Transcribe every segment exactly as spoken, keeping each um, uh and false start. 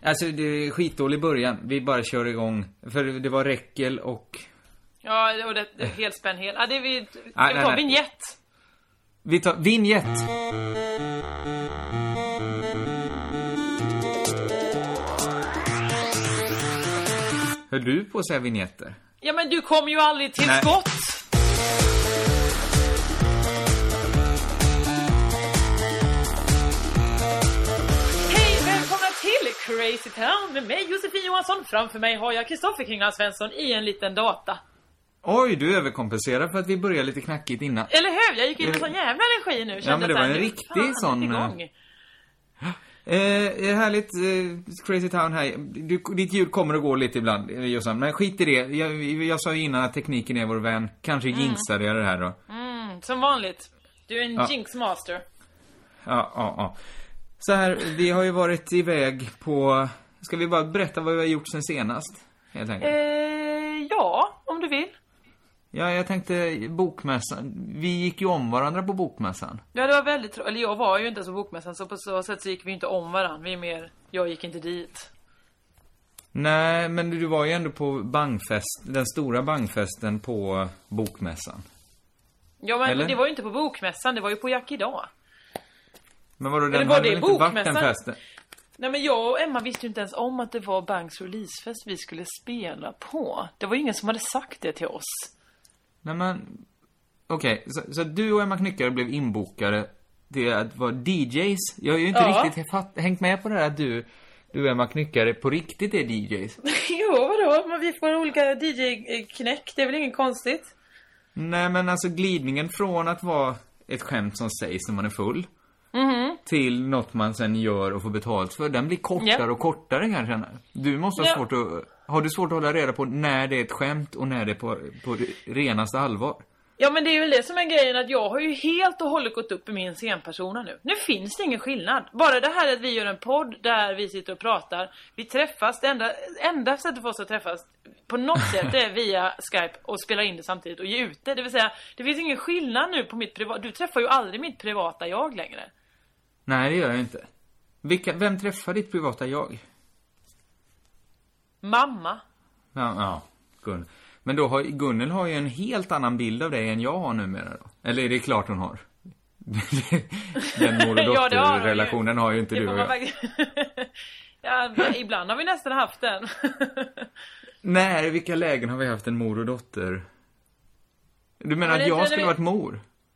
Alltså det är skitdålig början. Vi bara kör igång. För det var räckel och... Ja, och det är helt spänn helt. Ja, det är vi... Ska nej, vi ta nej, vignett? Vi tar vignett. Hör du på att säga vignetter? Ja, men du kommer ju aldrig till nej. skott. Crazy Town med mig Josefin Johansson. Framför mig har jag Kristoffer Kringland Svensson i en liten data. Oj, du överkomperar för att vi börjar lite knackigt innan. Eller hur? Jag gick in med sån jävla energi nu. Ja, men det var en nu, riktig fan, sån... Eh, härligt eh, Crazy Town här. Du, ditt ljud kommer att gå lite ibland, Jossan. Men skit i det. Jag, jag sa ju innan att tekniken är vår vän. Kanske mm. jinxade jag det här då. Mm, som vanligt. Du är en ja. jinxmaster. Ja, ja, ja. Så här, vi har ju varit iväg på... Ska vi bara berätta vad vi har gjort sen senast? Helt enkelt. Eh, ja, om du vill. Ja, jag tänkte bokmässan. Vi gick ju om varandra på bokmässan. Ja, det var väldigt... Eller jag var ju inte så bokmässan, så på så sätt så gick vi inte om varandra. Vi är mer... Jag gick inte dit. Nej, men du var ju ändå på bangfest, den stora bangfesten på bokmässan. Ja, men eller? Det var ju inte på bokmässan, det var ju på Jack idag. Men vadå, den var hade det väl inte varit den bokmässan? festen? Nej, men jag och Emma visste ju inte ens om att det var Bangs releasefest vi skulle spela på. Det var ju ingen som hade sagt det till oss. Nej, men... Okej, okay, så, så du och Emma Knyckare blev inbokade till att vara D Js. Jag har ju inte ja. riktigt fatt, hängt med på det här att du, du och Emma Knyckare på riktigt är D Js. Jo, vadå? Men vi får olika D J-knäck, det är väl inget konstigt? Nej, men alltså glidningen från att vara ett skämt som sägs när man är full... Mm-hmm. till något man sen gör och får betalt för. Den blir kortare yeah. och kortare kan jag känna. Du måste ha yeah. svårt att... Har du svårt att hålla reda på när det är ett skämt och när det är på, på renaste allvar? Ja, men det är ju det som är grejen, att jag har ju helt och hållet gått upp i min scenpersona nu. Nu finns det ingen skillnad. Bara det här att vi gör en podd där vi sitter och pratar. Vi träffas, det enda, enda sättet för oss att träffas på något sätt är via Skype och spela in det samtidigt och ge ut det. Det vill säga, det finns ingen skillnad nu på mitt privata... Du träffar ju aldrig mitt privata jag längre. Nej, det gör jag inte. Vilka, vem träffar ditt privata jag? Mamma. Ja, ja, Gun. Men då har Gunnel har ju en helt annan bild av dig än jag har numera då. Eller är det klart hon har? Den mor- och dotter-relationen ja, har ju inte det du och jag. Verkl... ja, ibland har vi nästan haft den. Nej, vilka lägen har vi haft en mor och dotter? Du menar ja, att jag skulle vi... varit mor?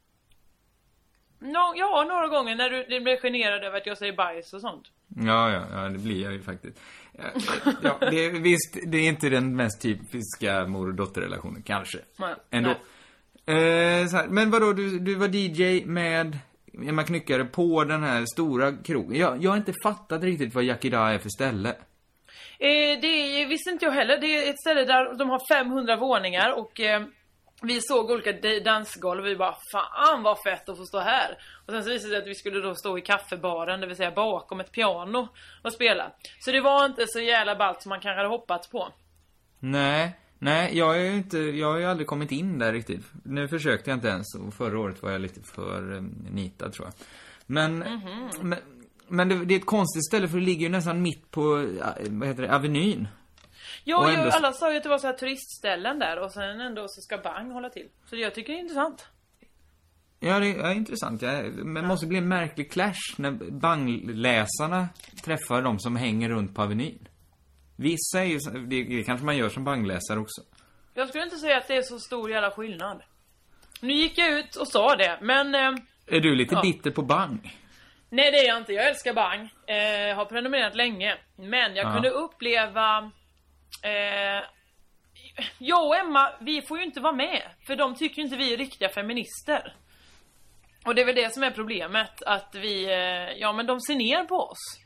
No, ja, några gånger när du, du blir generad över att jag säger bajs och sånt. Ja, ja, ja, det blir jag ju faktiskt. Ja, ja, det är, visst, det är inte den mest typiska mor- och dotterrelationen, kanske. Nej, ändå. Nej. Eh, så här, men vadå, du, du var D J med Emma Knyckare på den här stora krogen. Jag, jag har inte fattat riktigt vad Yakida är för ställe. Eh, det visste inte jag heller. Det är ett ställe där de har femhundra våningar och... Eh, vi såg olika dansgolv och vi bara, fan vad fett att få stå här. Och sen så visade det sig att vi skulle då stå i kaffebaren, det vill säga bakom ett piano och spela. Så det var inte så jävla ballt som man kanske hade hoppats på. Nej, nej, jag är ju inte, jag har ju aldrig kommit in där riktigt. Nu försökte jag inte ens och förra året var jag lite för um, nitad tror jag. Men, mm-hmm. men, men det, det är ett konstigt ställe för det ligger ju nästan mitt på, vad heter det, Avenyn. Ja, ändå... alla sa ju att det var så här turistställen där och sen ändå så ska Bang hålla till. Så jag tycker det är intressant. Ja, det är intressant. Ja. Men det måste bli en märklig clash när Bangläsarna träffar de som hänger runt på Avenyn. Vissa är ju, det, det kanske man gör som Bangläsare också. Jag skulle inte säga att det är så stor jävla skillnad. Nu gick jag ut och sa det, men... Eh, är du lite ja. bitter på Bang? Nej, det är jag inte. Jag älskar Bang. Eh, har prenumererat länge. Men jag ja. kunde uppleva... Eh, jag och Emma, vi får ju inte vara med. För de tycker inte vi är riktiga feminister. Och det är väl det som är problemet. Att vi, eh, ja men de ser ner på oss.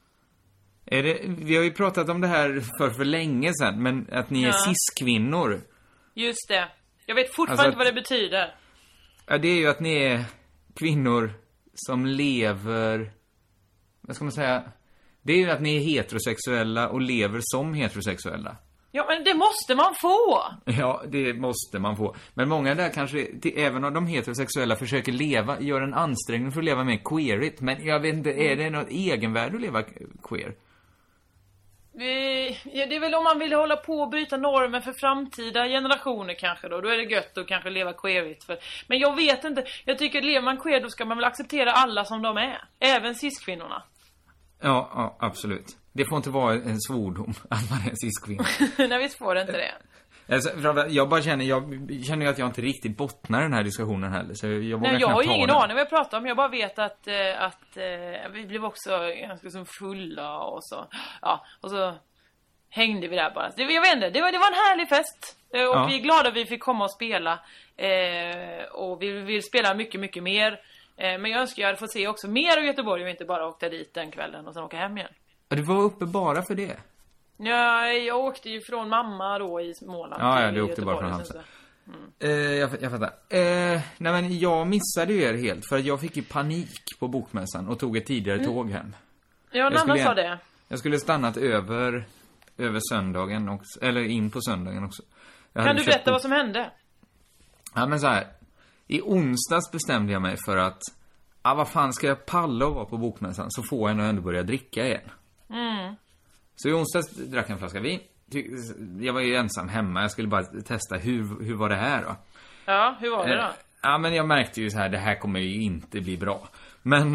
Är det, vi har ju pratat om det här för för länge sedan. Men att ni ja. är cis-kvinnor. Just det. Jag vet fortfarande alltså att, vad det betyder. Ja, det är ju att ni är kvinnor som lever... Vad ska man säga... Det är ju att ni är heterosexuella och lever som heterosexuella. Ja, men det måste man få. Ja, det måste man få. Men många där kanske, även om de heterosexuella försöker leva, gör en ansträngning för att leva mer queerigt. Men jag vet inte, är det något egenvärde att leva queer? Vi, ja, det är väl om man vill hålla på och bryta normer för framtida generationer kanske då. Då är det gött att kanske leva queerigt. För, men jag vet inte. Jag tycker att lever man queer då ska man väl acceptera alla som de är. Även cis-kvinnorna. Ja, ja, absolut. Det får inte vara en svordom att man är en cis-kvinna. Nej, visst får det inte det. Alltså, jag bara känner, jag känner att jag inte riktigt bottnar den här diskussionen heller. Så jag vågar Nej, jag har ju ingen den. aning vad jag pratar om. Jag bara vet att, eh, att eh, vi blev också ganska som fulla och så. Ja, och så hängde vi där bara. Det, jag vet inte, det var, det var en härlig fest. Eh, och ja. Vi är glada att vi fick komma och spela. Eh, och vi vill spela mycket, mycket mer. Eh, men jag önskar jag hade fått se också mer av Göteborg och inte bara åkte dit den kvällen och sen åka hem igen. Ja, du var uppe bara för det? Ja, jag åkte ju från mamma då i Småland. Ja, ja, du åkte bara från Halmstad. Mm. Eh, jag, jag fattar. Eh, nej, men jag missade ju er helt för jag fick ju panik på bokmässan och tog ett tidigare mm. tåg hem. Ja, Nanna sa det. Jag skulle stannat över över söndagen också, eller in på söndagen också. Kan du berätta vad som hände? Ja, men så här. I onsdags bestämde jag mig för att ah, vad fan ska jag palla och vara på bokmässan så får jag nog ändå börja dricka igen. Mm. Så i onsdags drack jag en flaska vin. Jag var ju ensam hemma. Jag skulle bara testa hur, hur var det här då? Ja, hur var det då? Ja, men jag märkte ju så här, det här kommer ju inte bli bra. Men... det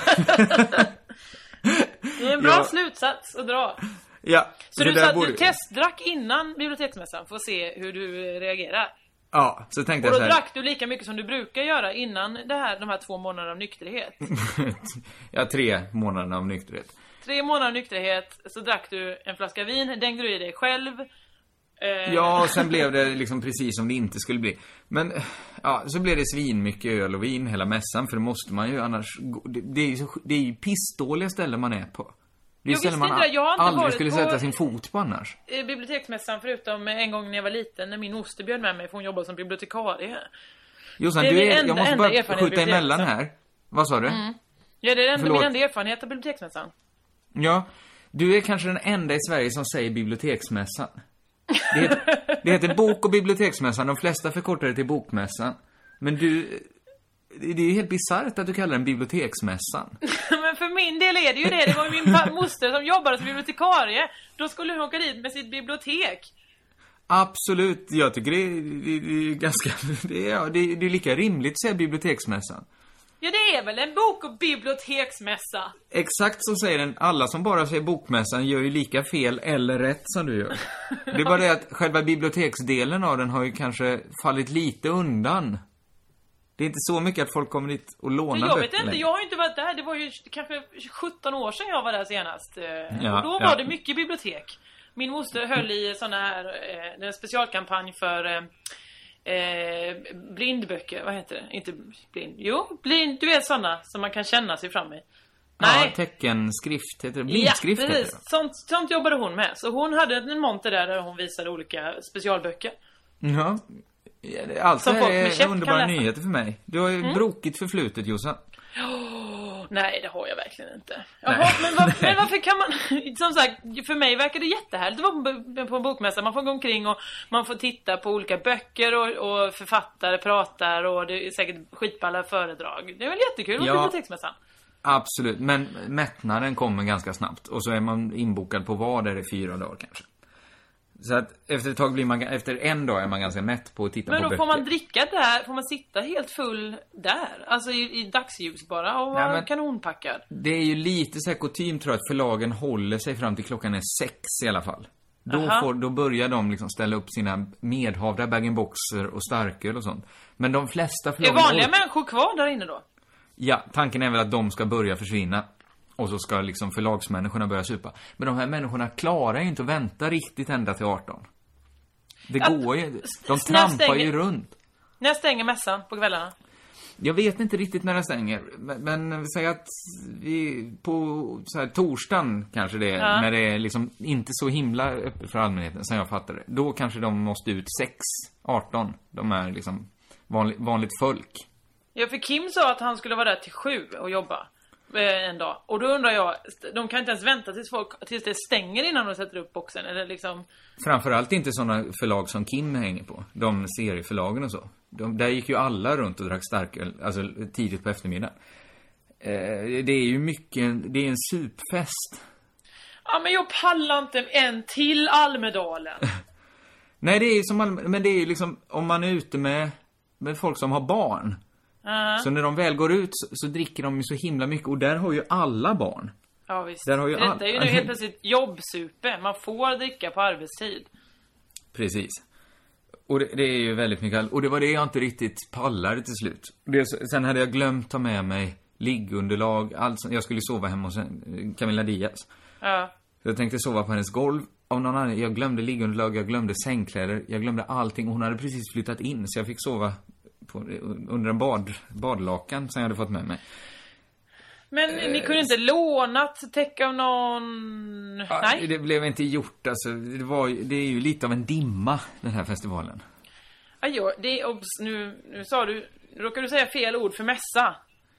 är en bra ja. slutsats att dra. Ja. Så du sa att borde... du testdrack innan biblioteksmässan för att se hur du reagerar? Ja, så tänkte och jag så då här... drack du lika mycket som du brukar göra innan det här, de här två månaderna av nykterhet? Ja, tre månader av nykterhet. Tre månader nykterhet, så drack du en flaska vin, dängde du i dig själv. Eh... Ja, och sen blev det liksom precis som det inte skulle bli. Men, ja, så blev det svin mycket öl och vin hela mässan, för det måste man ju annars... Det, det är ju så, det är ju pissdåliga ställen man är på. Det är jag ställen man inte det. Jag har inte aldrig varit skulle på sätta sin fot på annars. Biblioteksmässan förutom en gång när jag var liten, när min moster bjöd med mig för hon jobbade som bibliotekarie. Jossan, du är, enda, jag måste bara skjuta emellan här. Vad sa du? Mm. Ja, det är enda, min enda erfarenhet av biblioteksmässan. Ja, du är kanske den enda i Sverige som säger biblioteksmässan. Det heter, det heter bok- och biblioteksmässan. De flesta förkortar det till bokmässan. Men du... Det är helt bizarrt att du kallar den biblioteksmässan. Men för min del är det ju det. Det var ju min moster som jobbade som bibliotekarie. Då skulle hon åka dit med sitt bibliotek. Absolut, jag tycker det är, det, det är ganska... Det är, ja, det, det är lika rimligt att säga biblioteksmässan. Ja, det är väl en bok- och biblioteksmässa. Exakt så säger den. Alla som bara säger bokmässan gör ju lika fel eller rätt som du gör. Det är bara det att själva biblioteksdelen av den har ju kanske fallit lite undan. Det är inte så mycket att folk kommer dit och lånar böcker. Jag vet inte, jag har ju inte varit där. Det var ju kanske sjutton år sedan jag var där senast. Ja, och då ja. var det mycket bibliotek. Min moster höll i såna här en specialkampanj för eh, blindböcker. Vad heter det? Inte blind. Jo, blind. Du vet såna som man kan känna sig fram i. Nej. Ja, teckenskrift heter det. Blindskrift ja, heter det. Sånt, sånt jobbade hon med. Så hon hade en monter där där hon visade olika specialböcker. Ja. Allt det här är underbara nyheter för mig. Du har ju mm. brokigt förflutet, Jossan. Oh, nej, det har jag verkligen inte. Jaha, men, var, men varför kan man... Som sagt, för mig verkar det jättehärligt att vara på en bokmässa. Man får gå omkring och man får titta på olika böcker och, och författare pratar och det är säkert skitballa föredrag. Det är väl jättekul på ja, biblioteksmässan. Absolut, men mättnaden kommer ganska snabbt. Och så är man inbokad på vad där det är fyra dagar kanske. Så att efter ett tag blir man, efter en dag är man ganska mätt på att titta men på böcker. Men då får man dricka där, får man sitta helt full där? Alltså i, i dagsljus bara och vara kanonpackad? Det är ju lite så här kutym tror jag att förlagen håller sig fram till klockan är sex i alla fall. Då, får, då börjar de liksom ställa upp sina medhavda bag-in-boxer och starköl och sånt. Men de flesta förlagen... Är vanliga människor kvar där inne då? Ja, tanken är väl att de ska börja försvinna. Och så ska liksom förlagsmänniskorna börja supa. Men de här människorna klarar ju inte att vänta riktigt ända till arton. Det att, går ju. De trampar stänger, ju runt. När stänger mässan på kvällarna? Jag vet inte riktigt när den stänger. Men, men säg att vi på så här, torsdagen kanske det är. Ja. När det är liksom inte så himla öppet för allmänheten som jag fattar det. Då kanske de måste ut sex arton. De är liksom vanligt, vanligt folk. Ja, för Kim sa att han skulle vara där till sju och jobba. En dag. Och då undrar jag, de kan inte ens vänta tills, folk, tills det stänger innan de sätter upp boxen eller liksom... Framförallt inte sådana förlag som Kim hänger på. De serieförlagen och så. De, där gick ju alla runt och drack starköl, alltså tidigt på eftermiddagen. Eh, det är ju mycket, det är en supfest. Ja, men jag pallar inte en till Almedalen. Nej, det är ju som Alme- men det är ju liksom om man är ute med, med folk som har barn. Uh. Så när de väl går ut så, så dricker de ju så himla mycket. Och där har ju alla barn. Ja, visst. Där har ju Detta all... är ju nu helt plötsligt jobbsupe. Man får dricka på arbetstid. Precis. Och det, det är ju väldigt mycket. Och det var det jag inte riktigt pallade till slut. Det, sen hade jag glömt ta med mig liggunderlag. Alltså, jag skulle sova hemma hos Camilla Diaz. Ja. Så jag tänkte sova på hennes golv. Av någon annan, jag glömde liggunderlag, jag glömde sängkläder. Jag glömde allting. Hon hade precis flyttat in. Så jag fick sova på, under en bad, badlakan som jag hade fått med mig. Men eh, ni kunde inte lånat täcka av någon... Ja, Nej. det blev inte gjort. Alltså, det, var, det är ju lite av en dimma, den här festivalen. Ja, jo, det är obs, nu, nu sa du... Nu råkar du säga fel ord för mässa.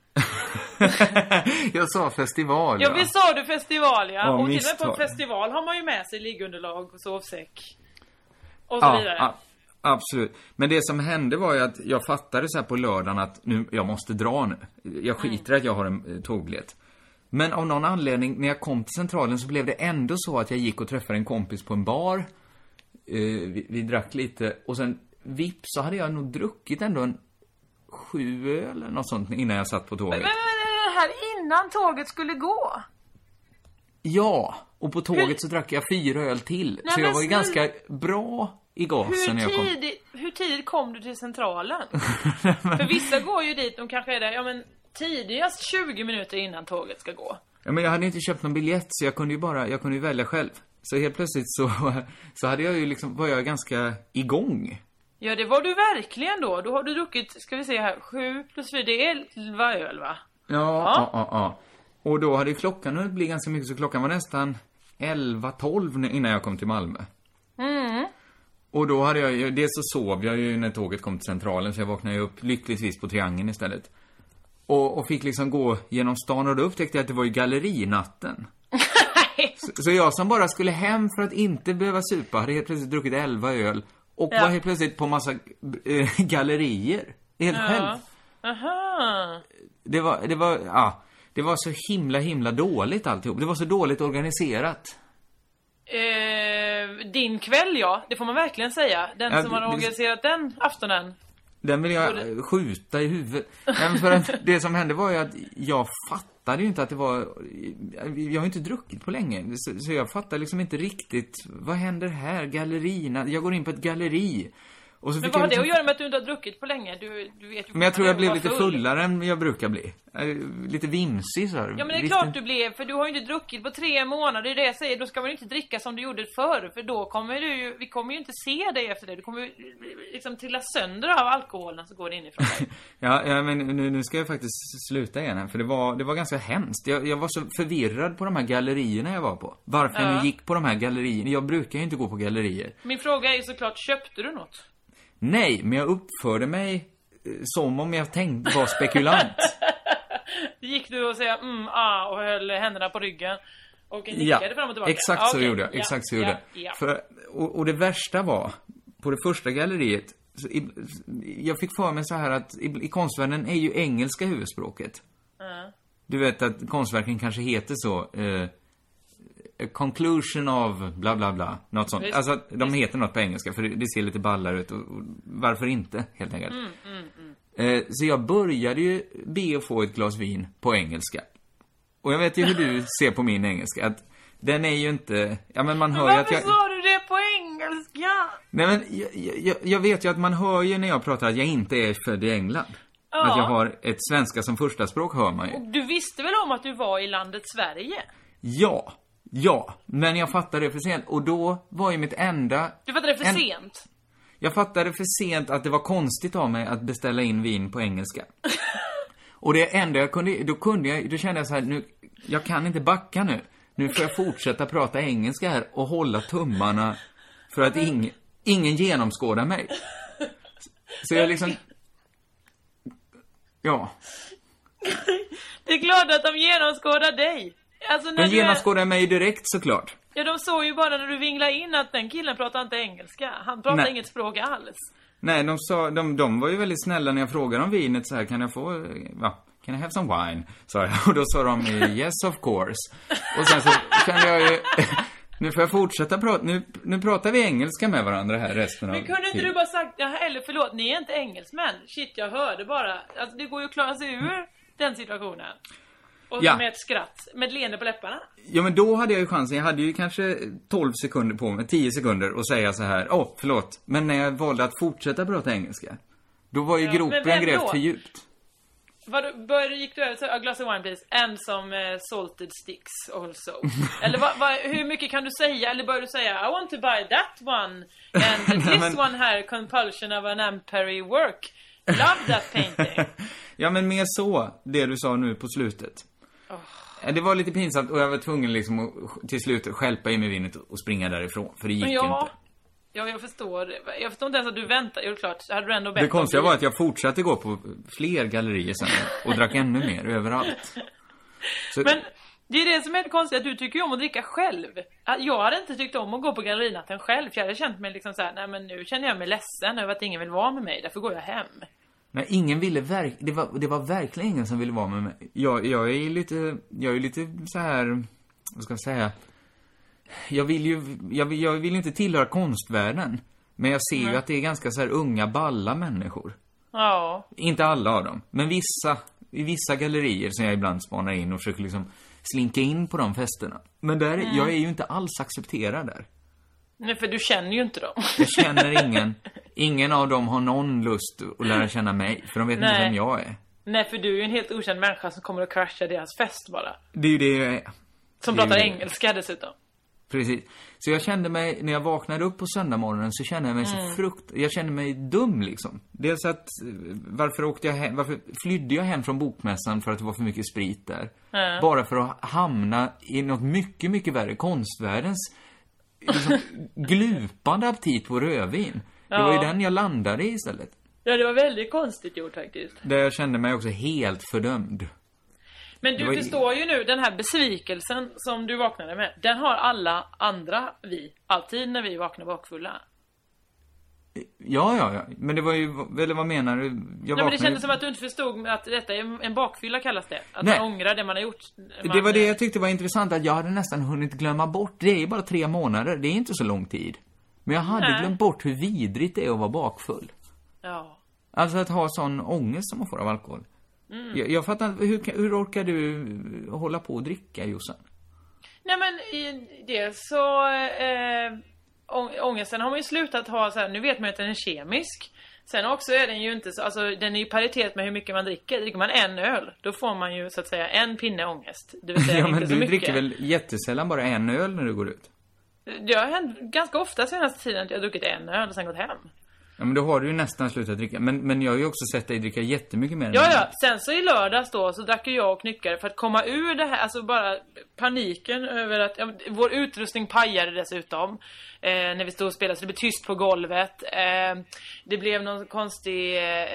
Jag sa festival. Ja, visst sa du festival, ja. Ja, och till och med misstag. på en festival har man ju med sig liggunderlag och sovsäck. Och så Ja, vidare. ja, absolut. Men det som hände var ju att jag fattade så här på lördagen att nu, jag måste dra nu. Jag skiter att jag har en eh, tågbiljett. Men av någon anledning, när jag kom till centralen så blev det ändå så att jag gick och träffade en kompis på en bar. Eh, vi, vi drack lite. Och sen vips så hade jag nog druckit ändå en sju öl eller något sånt innan jag satt på tåget. Men, men, men det här innan tåget skulle gå? Ja, och på tåget Hur- så drack jag fyra öl till. Nej, så jag men var ju snälla- ganska bra i gasen när jag Hur kom. tidigt, hur tidigt kom du till centralen? För vissa går ju dit, de kanske är där, ja men tidigast tjugo minuter innan tåget ska gå. Ja, men jag hade inte köpt någon biljett så jag kunde ju bara, jag kunde ju välja själv. Så helt plötsligt så, så hade jag ju liksom, var jag ganska igång. Ja, det var du verkligen då. Då har du druckit, ska vi se här, sju plus fyra, det är elva öl, va? Ja, ja, ja, ja. Och då hade ju klockan hunnit bli ganska mycket, så klockan var nästan elva tolv innan jag kom till Malmö. Mm. Och då hade jag ju, dels så sov jag ju när tåget kom till centralen, så jag vaknade ju upp lyckligtvis på Triangeln istället. Och, och fick liksom gå genom stan och då upptäckte jag att det var ju gallerinatten. så, så jag som bara skulle hem för att inte behöva supa hade helt plötsligt druckit elva öl. Och Ja. var helt plötsligt på massa äh, gallerier. Helt Ja. själv. Aha. Det var, det var, ja. Det var så himla, himla dåligt alltihop. Det var så dåligt organiserat. Eh, din kväll, ja. Det får man verkligen säga. Den Ja, som har det- organiserat den aftonen. Den vill jag Både- skjuta i huvudet. Men för att det som hände var ju att jag fattade ju inte att det var... Jag har inte druckit på länge. Så, så jag fattade liksom inte riktigt... Vad händer här? Gallerierna. Jag går in på ett galleri. Och så Men fick vad har jag det liksom... att göra med att du inte har druckit på länge? Du, du vet ju Men jag tror jag blev var lite full. fullare än jag brukar bli. Eh, Lite vimsig så här. Ja, men det är Visst klart inte- du blev, för du har ju inte druckit på tre månader. Det är det jag säger, då ska man ju inte dricka som du gjorde förr. För då kommer du ju, vi kommer ju inte se dig efter det. Du kommer ju liksom trilla sönder av alkoholen som går inifrån dig. Ja, ja, men nu, nu ska jag faktiskt sluta igen här. För det var, det var ganska hemskt. Jag, jag var så förvirrad på de här gallerierna jag var på. Varför jag Ja. nu gick på de här gallerierna. Jag brukar ju inte gå på gallerier. Min fråga är ju såklart, köpte du något? Nej, men jag uppförde mig eh, som om jag tänkte vara spekulant. Gick du och säga mm, ah, och höll händerna på ryggen och nickade fram och tillbaka? exakt Ah, så okej. gjorde jag. Ja, Exakt så ja, gjorde jag. ja. För, och, och det värsta var, på det första galleriet, så i, jag fick för mig så här att i, i konstvärlden är ju engelska huvudspråket. Mm. Du vet att konstverken kanske heter så... Eh, a conclusion of bla bla bla. Något sånt. Visst. Alltså att de heter något på engelska för det, det ser lite ballare ut. Och, och varför inte, helt enkelt. Mm, mm, mm. Eh, så jag började ju be att få ett glas vin på engelska. Och jag vet ju hur du ser på min engelska. Att den är ju inte... Ja, men man Men hör ju att varför jag... sa du det på engelska? Nej, men jag, jag, jag vet ju att man hör ju när jag pratar att jag inte är född i England. Ja. Att jag har ett svenska som första språk hör man ju. Och du visste väl om att du var i landet Sverige? Ja, ja. Men jag fattade det för sent. Och då var ju mitt enda... Du fattade det för En- sent? Jag fattade för sent att det var konstigt av mig att beställa in vin på engelska. Och det enda jag kunde... Då kunde jag... Då kände jag så här, nu... Jag kan inte backa nu. Nu får jag fortsätta prata engelska här och hålla tummarna för att ing, ingen genomskådar mig. Så jag liksom... Ja. Det är klart att de genomskådar dig. Alltså när De du är... genomskådar mig direkt såklart. Ja, de såg ju bara när du vinglade in att den killen pratar inte engelska. Han pratar Nej. inget språk alls. Nej, de, sa, de, de var ju väldigt snälla när jag frågade om vinet så här, kan jag få... Va? can I have some wine? Sa jag. Och då sa de, yes of course. Och sen så kände jag ju, nu får jag fortsätta prata, nu, nu pratar vi engelska med varandra här resten av Men kunde inte du bara sagt, ja, eller förlåt, ni är inte engelsmän. Shit, jag hörde bara. Alltså det går ju att klara sig ur den situationen. Och Ja. med ett skratt, med ett leende på läpparna. Ja, men då hade jag ju chansen. Jag hade ju kanske tolv sekunder på mig, tio sekunder och säga så här, åh, oh, förlåt. Men när jag valde att fortsätta prata engelska, då var ju Ja, men gropen vem grävt då? för djupt. Vad började gick du över till a glass of wine please and some uh, salted sticks also. Eller vad, vad, hur mycket kan du säga? Eller börjar du säga I want to buy that one and this men... one här compulsion of an ampere work. Love that painting. Ja, men mer så, det du sa nu på slutet. Oh. Det var lite pinsamt och jag var tvungen liksom att till slut skälpa i mig vinet och springa därifrån. För det gick ja. inte. Ja, jag förstår. Jag förstår inte ens att du väntar. Jo, klart. Hade du ändå bett Det konstiga var att jag fortsatte gå på fler gallerier sen och drack ännu mer överallt. Så... Men det är det som är det konstiga, att du tycker ju om att dricka själv. Jag hade inte tyckt om att gå på gallerinatten själv. För jag hade känt mig liksom så här, nej men nu känner jag mig ledsen över att ingen vill vara med mig. Därför går jag hem. Nej, ingen ville verk... det var det var verkligen ingen som ville vara med mig. Jag jag är lite jag är lite så här, vad ska jag säga? Jag vill ju jag vill, jag vill inte tillhöra konstvärlden, men jag ser mm. ju att det är ganska så här unga balla människor. Ja. Inte alla av dem, men vissa i vissa gallerier som jag ibland spanar in och försöker liksom slinka in på de festerna. Men där mm. jag är ju inte alls accepterad där. Nej, för du känner ju inte dem. Jag känner ingen. Ingen av dem har någon lust att lära känna mig. För de vet Nej. inte vem jag är. Nej, för du är ju en helt okänd människa som kommer att crasha deras fest bara. Det är ju det jag är. Som det pratar är engelska dessutom. Precis. Så jag kände mig, när jag vaknade upp på söndagmorgonen så kände jag mig mm. så frukt... Jag kände mig dum liksom. Dels att, varför åkte jag hem... Varför flydde jag hem från bokmässan för att det var för mycket sprit där? Mm. Bara för att hamna i något mycket, mycket värre. Konstvärldens liksom, glupande aptit på rödvin. Det Ja. var ju den jag landade i istället. Ja, det var väldigt konstigt gjort faktiskt. Där jag kände mig också helt fördömd. Men du var... förstår ju nu, den här besvikelsen som du vaknade med, den har alla andra vi. Alltid när vi vaknar bakfulla. Ja, ja, ja. Men det var ju, eller vad menar du? Jag Nej, men det kändes som att du inte förstod att detta är en bakfylla kallas det. Att Nej. man ångrar det man har gjort. Man... Det var det jag tyckte var intressant, att jag hade nästan hunnit glömma bort. Det är ju bara tre månader, det är inte så lång tid. Men jag hade Nej. glömt bort hur vidrigt det är att vara bakfull. Ja. Alltså att ha sån ångest som man får av alkohol. Mm. Jag, jag fattar inte, hur, hur orkar du hålla på och dricka, Jossan? Nej, men i det så... Eh, ångesten har man ju slutat ha så här, nu vet man ju att den är kemisk. Sen också är den ju inte så, alltså den är ju paritet med hur mycket man dricker. Dricker man en öl, då får man ju så att säga en pinne ångest. Det vill säga ja, inte men så du mycket. dricker väl jättesällan bara en öl när du går ut? Det har hänt ganska ofta senaste tiden att jag har druckit en öl och sen gått hem. Ja, men då har du ju nästan slutat dricka. Men, men jag har ju också sett dig dricka jättemycket mer. Ja, ja. Sen så i lördags då så drack jag och knyckare för att komma ur det här. Alltså bara paniken över att ja, vår utrustning pajade dessutom. Eh, när vi stod och spelade så det blev tyst på golvet. Eh, det blev någon konstig...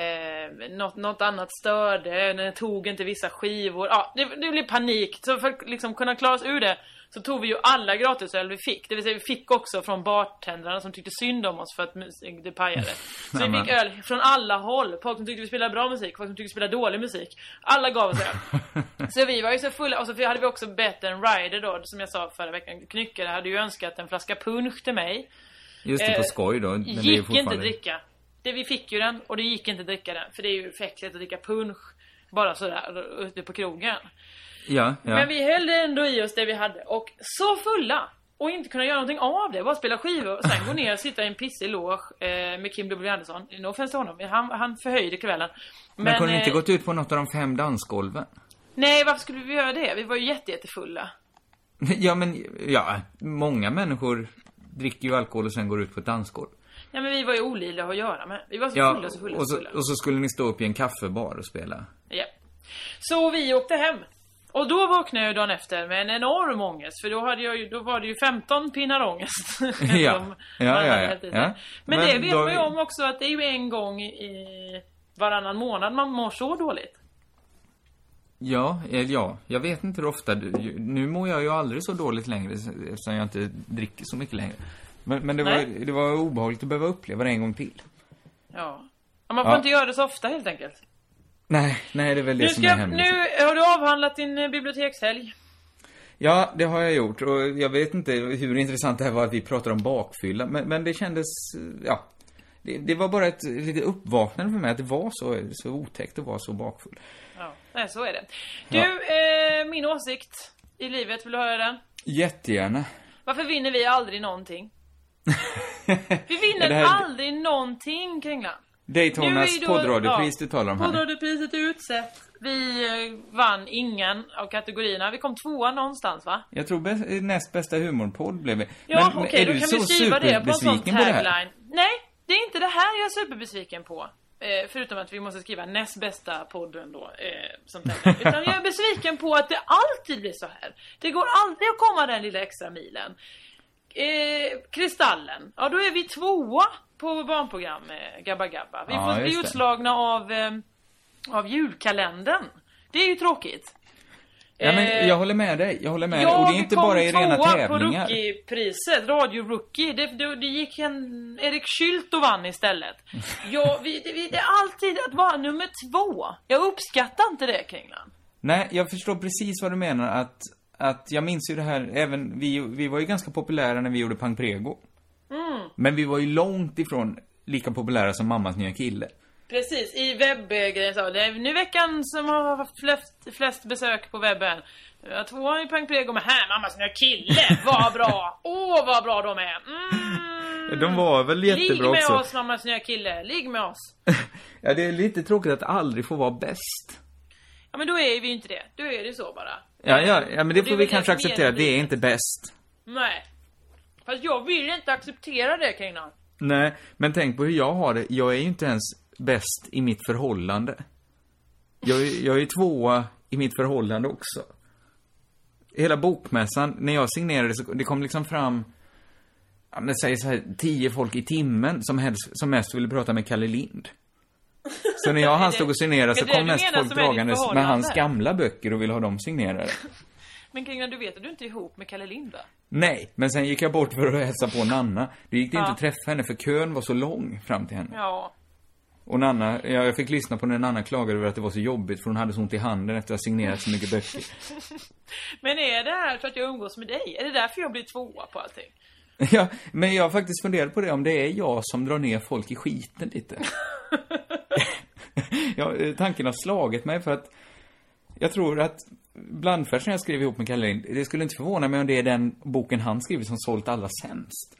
Eh, något, något annat störde. Den tog inte vissa skivor. Ja, det, det blev panik. Så för att liksom kunna klara oss ur det så tog vi ju alla gratisöl vi fick. Det vill säga vi fick också från bartendrarna som tyckte synd om oss för att musik, det pajade. Så vi fick öl från alla håll. Folk som tyckte vi spelade bra musik, folk som tyckte vi spelade dålig musik. Alla gav oss öl. Så vi var ju så fulla. Och så hade vi också bett en rider då, som jag sa förra veckan. Knyckare hade ju önskat en flaska punsch till mig. Just det, på skoj då. Men gick det är fortfarande... inte dricka. Det, vi fick ju den och det gick inte dricka den. För det är ju fäckligt att dricka punsch bara sådär ute på krogen. Ja, ja. Men vi höll ändå i oss det vi hade. Och så fulla. Och inte kunna göra någonting av det. Bara spela skivor. Och sen gå ner och sitta i en pissig loge eh, med Kim W. Andersson. No offense till honom. Han, han förhöjde kvällen. Men, Men kunde ni inte eh, gått ut på något av de fem dansgolven? Nej, varför skulle vi göra det? Vi var ju jätte, jättefulla. Ja, men ja, många människor dricker ju alkohol och sen går ut på ett dansgolv. Ja, men vi var ju olidliga att göra med. Vi var så ja, fulla, så fulla, och så, fulla. och så skulle ni stå upp i en kaffebar och spela. Ja. Så vi åkte hem. Och då vaknade jag dagen efter med en enorm ångest. För då, hade jag ju, då var det ju femton pinnar ångest. ja. ja, ja, ja, ja. Men, Men det vet då... man ju om också att det är ju en gång i varannan månad man mår så dåligt. Ja, ja, jag vet inte hur ofta du, nu mår jag ju aldrig så dåligt längre eftersom jag inte dricker så mycket längre. Men, men det, var, det var obehagligt att behöva uppleva det en gång till. Ja, man får ja. inte göra det så ofta helt enkelt. Nej, nej, det är väl det nu som ska, är hemligt. Nu har du avhandlat din eh, bibliotekshelg. Ja, det har jag gjort. Och jag vet inte hur intressant det här var att vi pratar om bakfylla. Men, men det kändes, ja... Det, det var bara ett litet uppvaknande för mig att det var så, så otäckt att vara så bakfull. Ja, nej, så är det. Du, Ja. eh, min åsikt i livet, vill du höra den? Jättegärna. Varför vinner vi aldrig någonting? Vi vinner det här... aldrig någonting, Kringlan. Daytonas då, poddradiopris ja, du talar om här. Poddradiopriset är utsett. Vi eh, vann ingen av kategorierna. Vi kom tvåa någonstans, va? Jag tror bäst, näst bästa humorpodd blev vi. Ja, men, okej, men då kan vi skriva det på en sån tagline. Nej, det är inte det här jag är superbesviken på. Eh, förutom att vi måste skriva näst bästa podden då. Eh, som tagline. Utan jag är besviken på att det alltid blir så här. Det går aldrig att komma den lilla extra milen. Eh, Kristallen. Ja, då är vi tvåa på barnprogram med Gabba Gabba. Vi ja, får bli utslagna av, eh, av julkalendern. Det är ju tråkigt. Ja, men jag håller med dig. Jag håller med dig. Och det är inte bara i rena tävlingar. Jag kom tvåa på Rookie-priset, Radio Rookie. Det, det, det gick en Erik Skylt och vann istället. Ja, vi, det, vi, det är alltid att vara nummer två. Jag uppskattar inte det, Kringlan. Nej, jag förstår precis vad du menar. Att, att jag minns ju det här, även vi, vi var ju ganska populära när vi gjorde Pang Prego. Mm. Men vi var ju långt ifrån lika populära som Mammas nya kille. Precis, i webbgrejen så. Det är nu veckan som har flest, flest besök på webben. Jag två i Pang Prego med här, Mammas nya kille. Vad bra. Åh, oh, vad bra de är. Mm. De var väl jättebra också. Ligg med också. oss, Mammas nya kille. Ligg med oss. Ja, det är lite tråkigt att aldrig få vara bäst. Ja, men då är vi ju inte det. Då är det så bara. Ja, ja, ja men det, det får vi kanske det acceptera. Det är inte bäst. Nej. Fast jag vill inte acceptera det, Kringlan. Nej, men tänk på hur jag har det. Jag är ju inte ens bäst i mitt förhållande. Jag är, jag är tvåa i mitt förhållande också. Hela bokmässan, när jag signerade så det kom liksom fram, ja, men säger så här, tio folk i timmen som, helst, som mest ville prata med Kalle Lind. Så när jag och han stod och signerade så kom mest folk dragandes med hans gamla böcker och ville ha dem signerade. Men Kringlan, du vet att du inte är ihop med Kalle Lind, va? Nej, men sen gick jag bort för att hälsa på Nanna. Det gick det ja. inte att träffa henne för kön var så lång fram till henne. Ja. Och Nanna, ja, jag fick lyssna på när Nanna klagade över att det var så jobbigt för hon hade så ont i handen efter att ha signerat så mycket böcker. Men är det här för att jag umgås med dig? Är det därför jag blir tvåa på allting? Ja, men jag har faktiskt funderat på det, om det är jag som drar ner folk i skiten lite. Ja, tanken har slagit mig för att jag tror att Blandfärs när jag skrev ihop med Kalle Lind, det skulle inte förvåna mig om det är den boken han skriver som sålt alla sämst.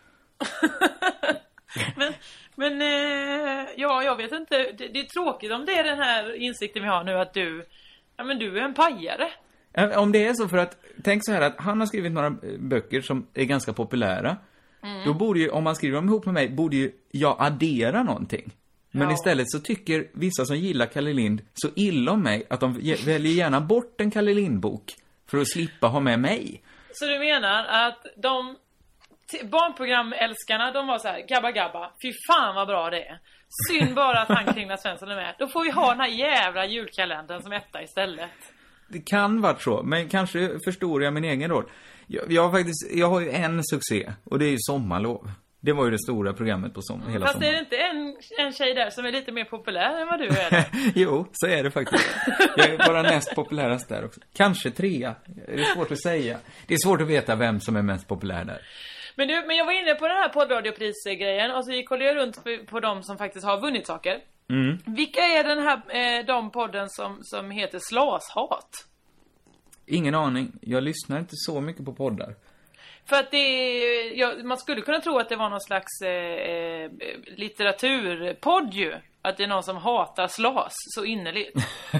men men eh, ja, jag vet inte. Det, det är tråkigt om det är den här insikten vi har nu att du, ja men du är en pajare. Om det är så, för att tänk så här att han har skrivit några böcker som är ganska populära. Mm. Då borde ju, om man skriver dem ihop med mig, borde ju jag addera någonting. Men ja. Istället så tycker vissa som gillar Kalle Lind så illa om mig att de väljer gärna bort en Kalle Lind-bok för att slippa ha med mig. Så du menar att de barnprogramälskarna, de var så här, Gabba Gabba, fy fan vad bra det är. Synd bara att han Kringlan Svensson är med. Då får vi ha den här jävla julkalendern som etta istället. Det kan vara så, men kanske förstår jag min egen roll. Jag, jag, har faktiskt, jag har ju en succé, och det är ju Sommarlov. Det var ju det stora programmet på som, hela Fast sommaren. är det inte en, en tjej där som är lite mer populär än vad du är? Jo, så är det faktiskt. Jag är bara näst populärast där också. Kanske trea. Det är svårt att säga. Det är svårt att veta vem som är mest populär där. Men, du, men jag var inne på den här poddradioprisgrejen och så kollade jag runt på, på de som faktiskt har vunnit saker. Mm. Vilka är den här, eh, de podden som, som heter Slashat? Ingen aning. Jag lyssnar inte så mycket på poddar. För att det är, ja, man skulle kunna tro att det var någon slags eh, litteraturpodd ju. Att det är någon som hatar slas så innerligt.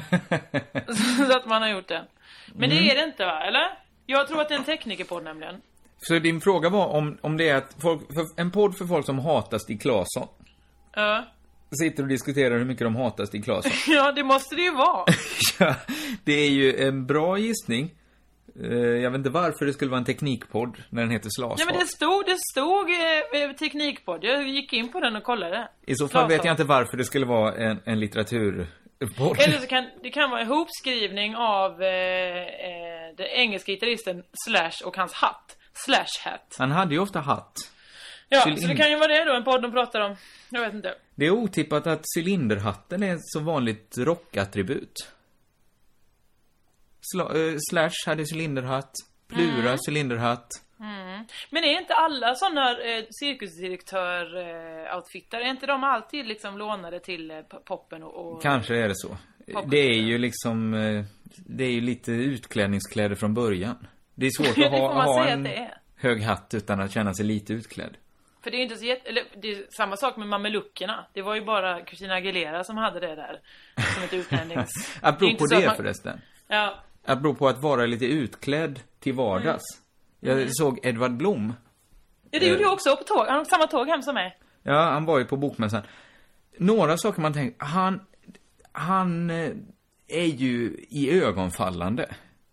Så att man har gjort det. Men mm. det är det inte, va? Eller? Jag tror att det är en teknikerpodd nämligen. Så din fråga var om, om det är att folk, en podd för folk som hatar Stig Claesson. Ja. Sitter och diskuterar hur mycket de hatar Stig Claesson. Ja, det måste det ju vara. Ja, det är ju en bra gissning. Jag vet inte varför det skulle vara en teknikpodd när den heter Slashat. Ja, men det stod, det stod eh, teknikpodd. Jag gick in på den och kollade. I så fall Slashat. Vet jag inte varför det skulle vara en, en litteraturpodd. Eller så kan det kan vara en hopskrivning av eh, eh, den engelska gitarristen Slash och hans hatt. Slash hat. Han hade ju ofta hatt. Ja, Cylind- så det kan ju vara det då, en podd de pratar om. Jag vet inte. Det är otippat att cylinderhatten är ett så vanligt rockattribut. Sla- äh, Slash hade cylinderhatt, Plura mm. cylinderhatt. Mm. Men är inte alla sådana eh, cirkusdirektör-outfittar, eh, är inte de alltid liksom lånade till eh, poppen och, och... Kanske är det så. Poppen. Det är ju liksom, eh, det är ju lite utklädningskläder från början. Det är svårt att ha, ha en hög hatt utan att känna sig lite utklädd. För det är inte så jätte... Eller, det är samma sak med mameluckerna. Det var ju bara Christina Aguilera som hade det där. Som ett utklädnings... Apropå det, det man... förresten. Ja. Apropå att vara lite utklädd till vardags. Mm. Jag mm. såg Edvard Blom. Ja, det gjorde jag också på tåg. Han har samma tåg hem som mig. Ja, han var ju på bokmässan. Några saker man tänker... Han, han är ju i ögonfallande.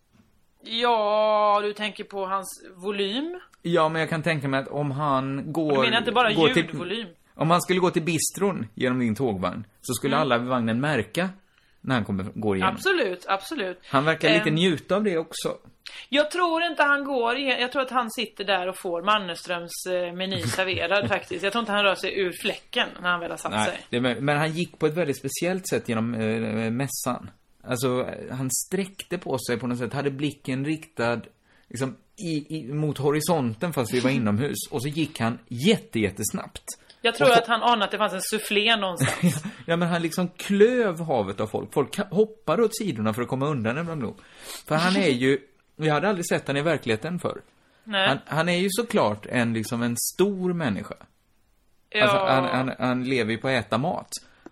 Ja, du tänker på hans volym. Ja, men jag kan tänka mig att om han går... Du menar inte bara går ljudvolym? Till, om han skulle gå till bistron genom din tågvagn så skulle mm. alla vid vagnen märka när han kommer, går igenom. Absolut, absolut. Han verkar um, lite njuta av det också. Jag tror inte han går igen. Jag tror att han sitter där och får Mannerströms meny serverad faktiskt. Jag tror inte han rör sig ur fläcken när han väl har satt Nej, sig. Det, men han gick på ett väldigt speciellt sätt genom äh, mässan. Alltså, han sträckte på sig på något sätt. Hade blicken riktad liksom, i, i, mot horisonten fast vi var inomhus. Och så gick han jätte, jättesnabbt. Jag tror och, att han anade att det fanns en soufflé någonstans. Ja, men han liksom klöv havet av folk. Folk hoppade åt sidorna för att komma undan ibland. För han är ju... Jag hade aldrig sett han i verkligheten förr. Nej. Han, han är ju såklart en, liksom en stor människa. Ja. Alltså, han, han, han lever ju på att äta mat.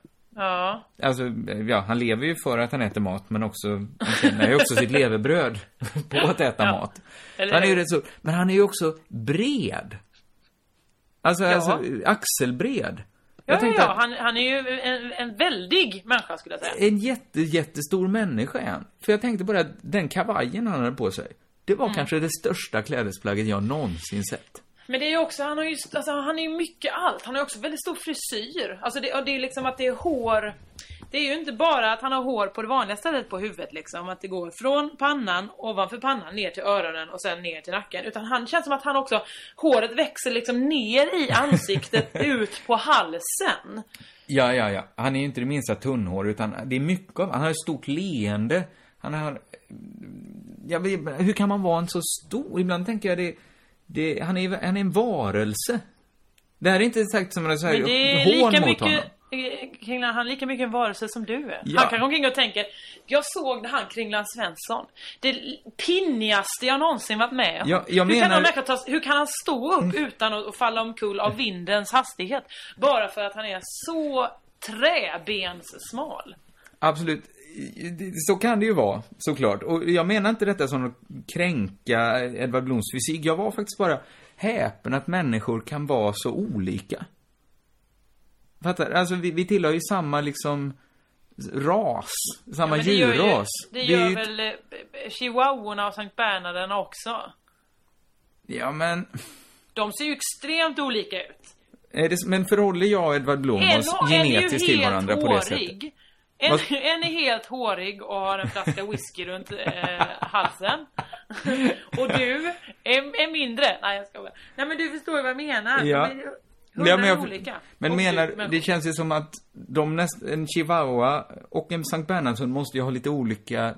Ja. Alltså, ja, han lever ju för att han äter mat, men också, han känner ju också sitt levebröd på att äta ja. mat. Eller... Han är ju rätt så, men han är ju också bred. Alltså, ja. alltså axelbred. Ja, jag tänkte ja, att, han, han är ju en, en väldig människa skulle jag säga. En jätte, jättestor människa är han. För jag tänkte bara att den kavajen han hade på sig, det var mm. kanske det största klädesplagget jag någonsin sett. Men det är ju också, han har ju, alltså, han är ju mycket allt. Han har ju också väldigt stor frisyr. Alltså det, och det är liksom att det är hår. Det är ju inte bara att han har hår på det vanliga stället på huvudet liksom. Att det går från pannan, ovanför pannan, ner till öronen och sen ner till nacken. Utan han känns som att han också, håret växer liksom ner i ansiktet ut på halsen. Ja, ja, ja. Han är ju inte det minsta tunnhår utan det är mycket av, han har ett stort leende. Han har, ja, hur kan man vara en så stor? Ibland tänker jag det, det han, är, han är en varelse. Det här är inte sagt som en så här men det är lika mycket honom. Kringlan, han är lika mycket en varelse som du är. Ja. Han kan gå omkring och tänka, jag såg det han Kringlan Svensson. Det pinnigaste jag någonsin varit med. Ja, jag hur, menar... kan han ta, hur kan han stå upp mm. utan att falla omkull av vindens hastighet? Bara för att han är så träbenssmal. Absolut. Så kan det ju vara, såklart. Och jag menar inte detta som att kränka Edvard Bloms fysik. Jag var faktiskt bara häpen att människor kan vara så olika. Fattar? Alltså vi, vi tillhör ju samma liksom ras, samma ja, djurras. Det gör, ju, det gör väl eh, chihuahuorna och Sankt Bernarden också. Ja, men de ser ju extremt olika ut. Är det, men förhåller jag och Edvard Blom en, oss genetiskt till varandra hårig. På det sättet? En, en är helt hårig och har en flaska whisky runt eh, halsen. Och du är, är mindre. Nej, jag ska bara. Nej, men du förstår vad jag menar. Ja. Ja, men jag, olika. Men menar, men det känns ju som att de näst, en chihuahua och en Sankt Bernhardshund måste ju ha lite olika.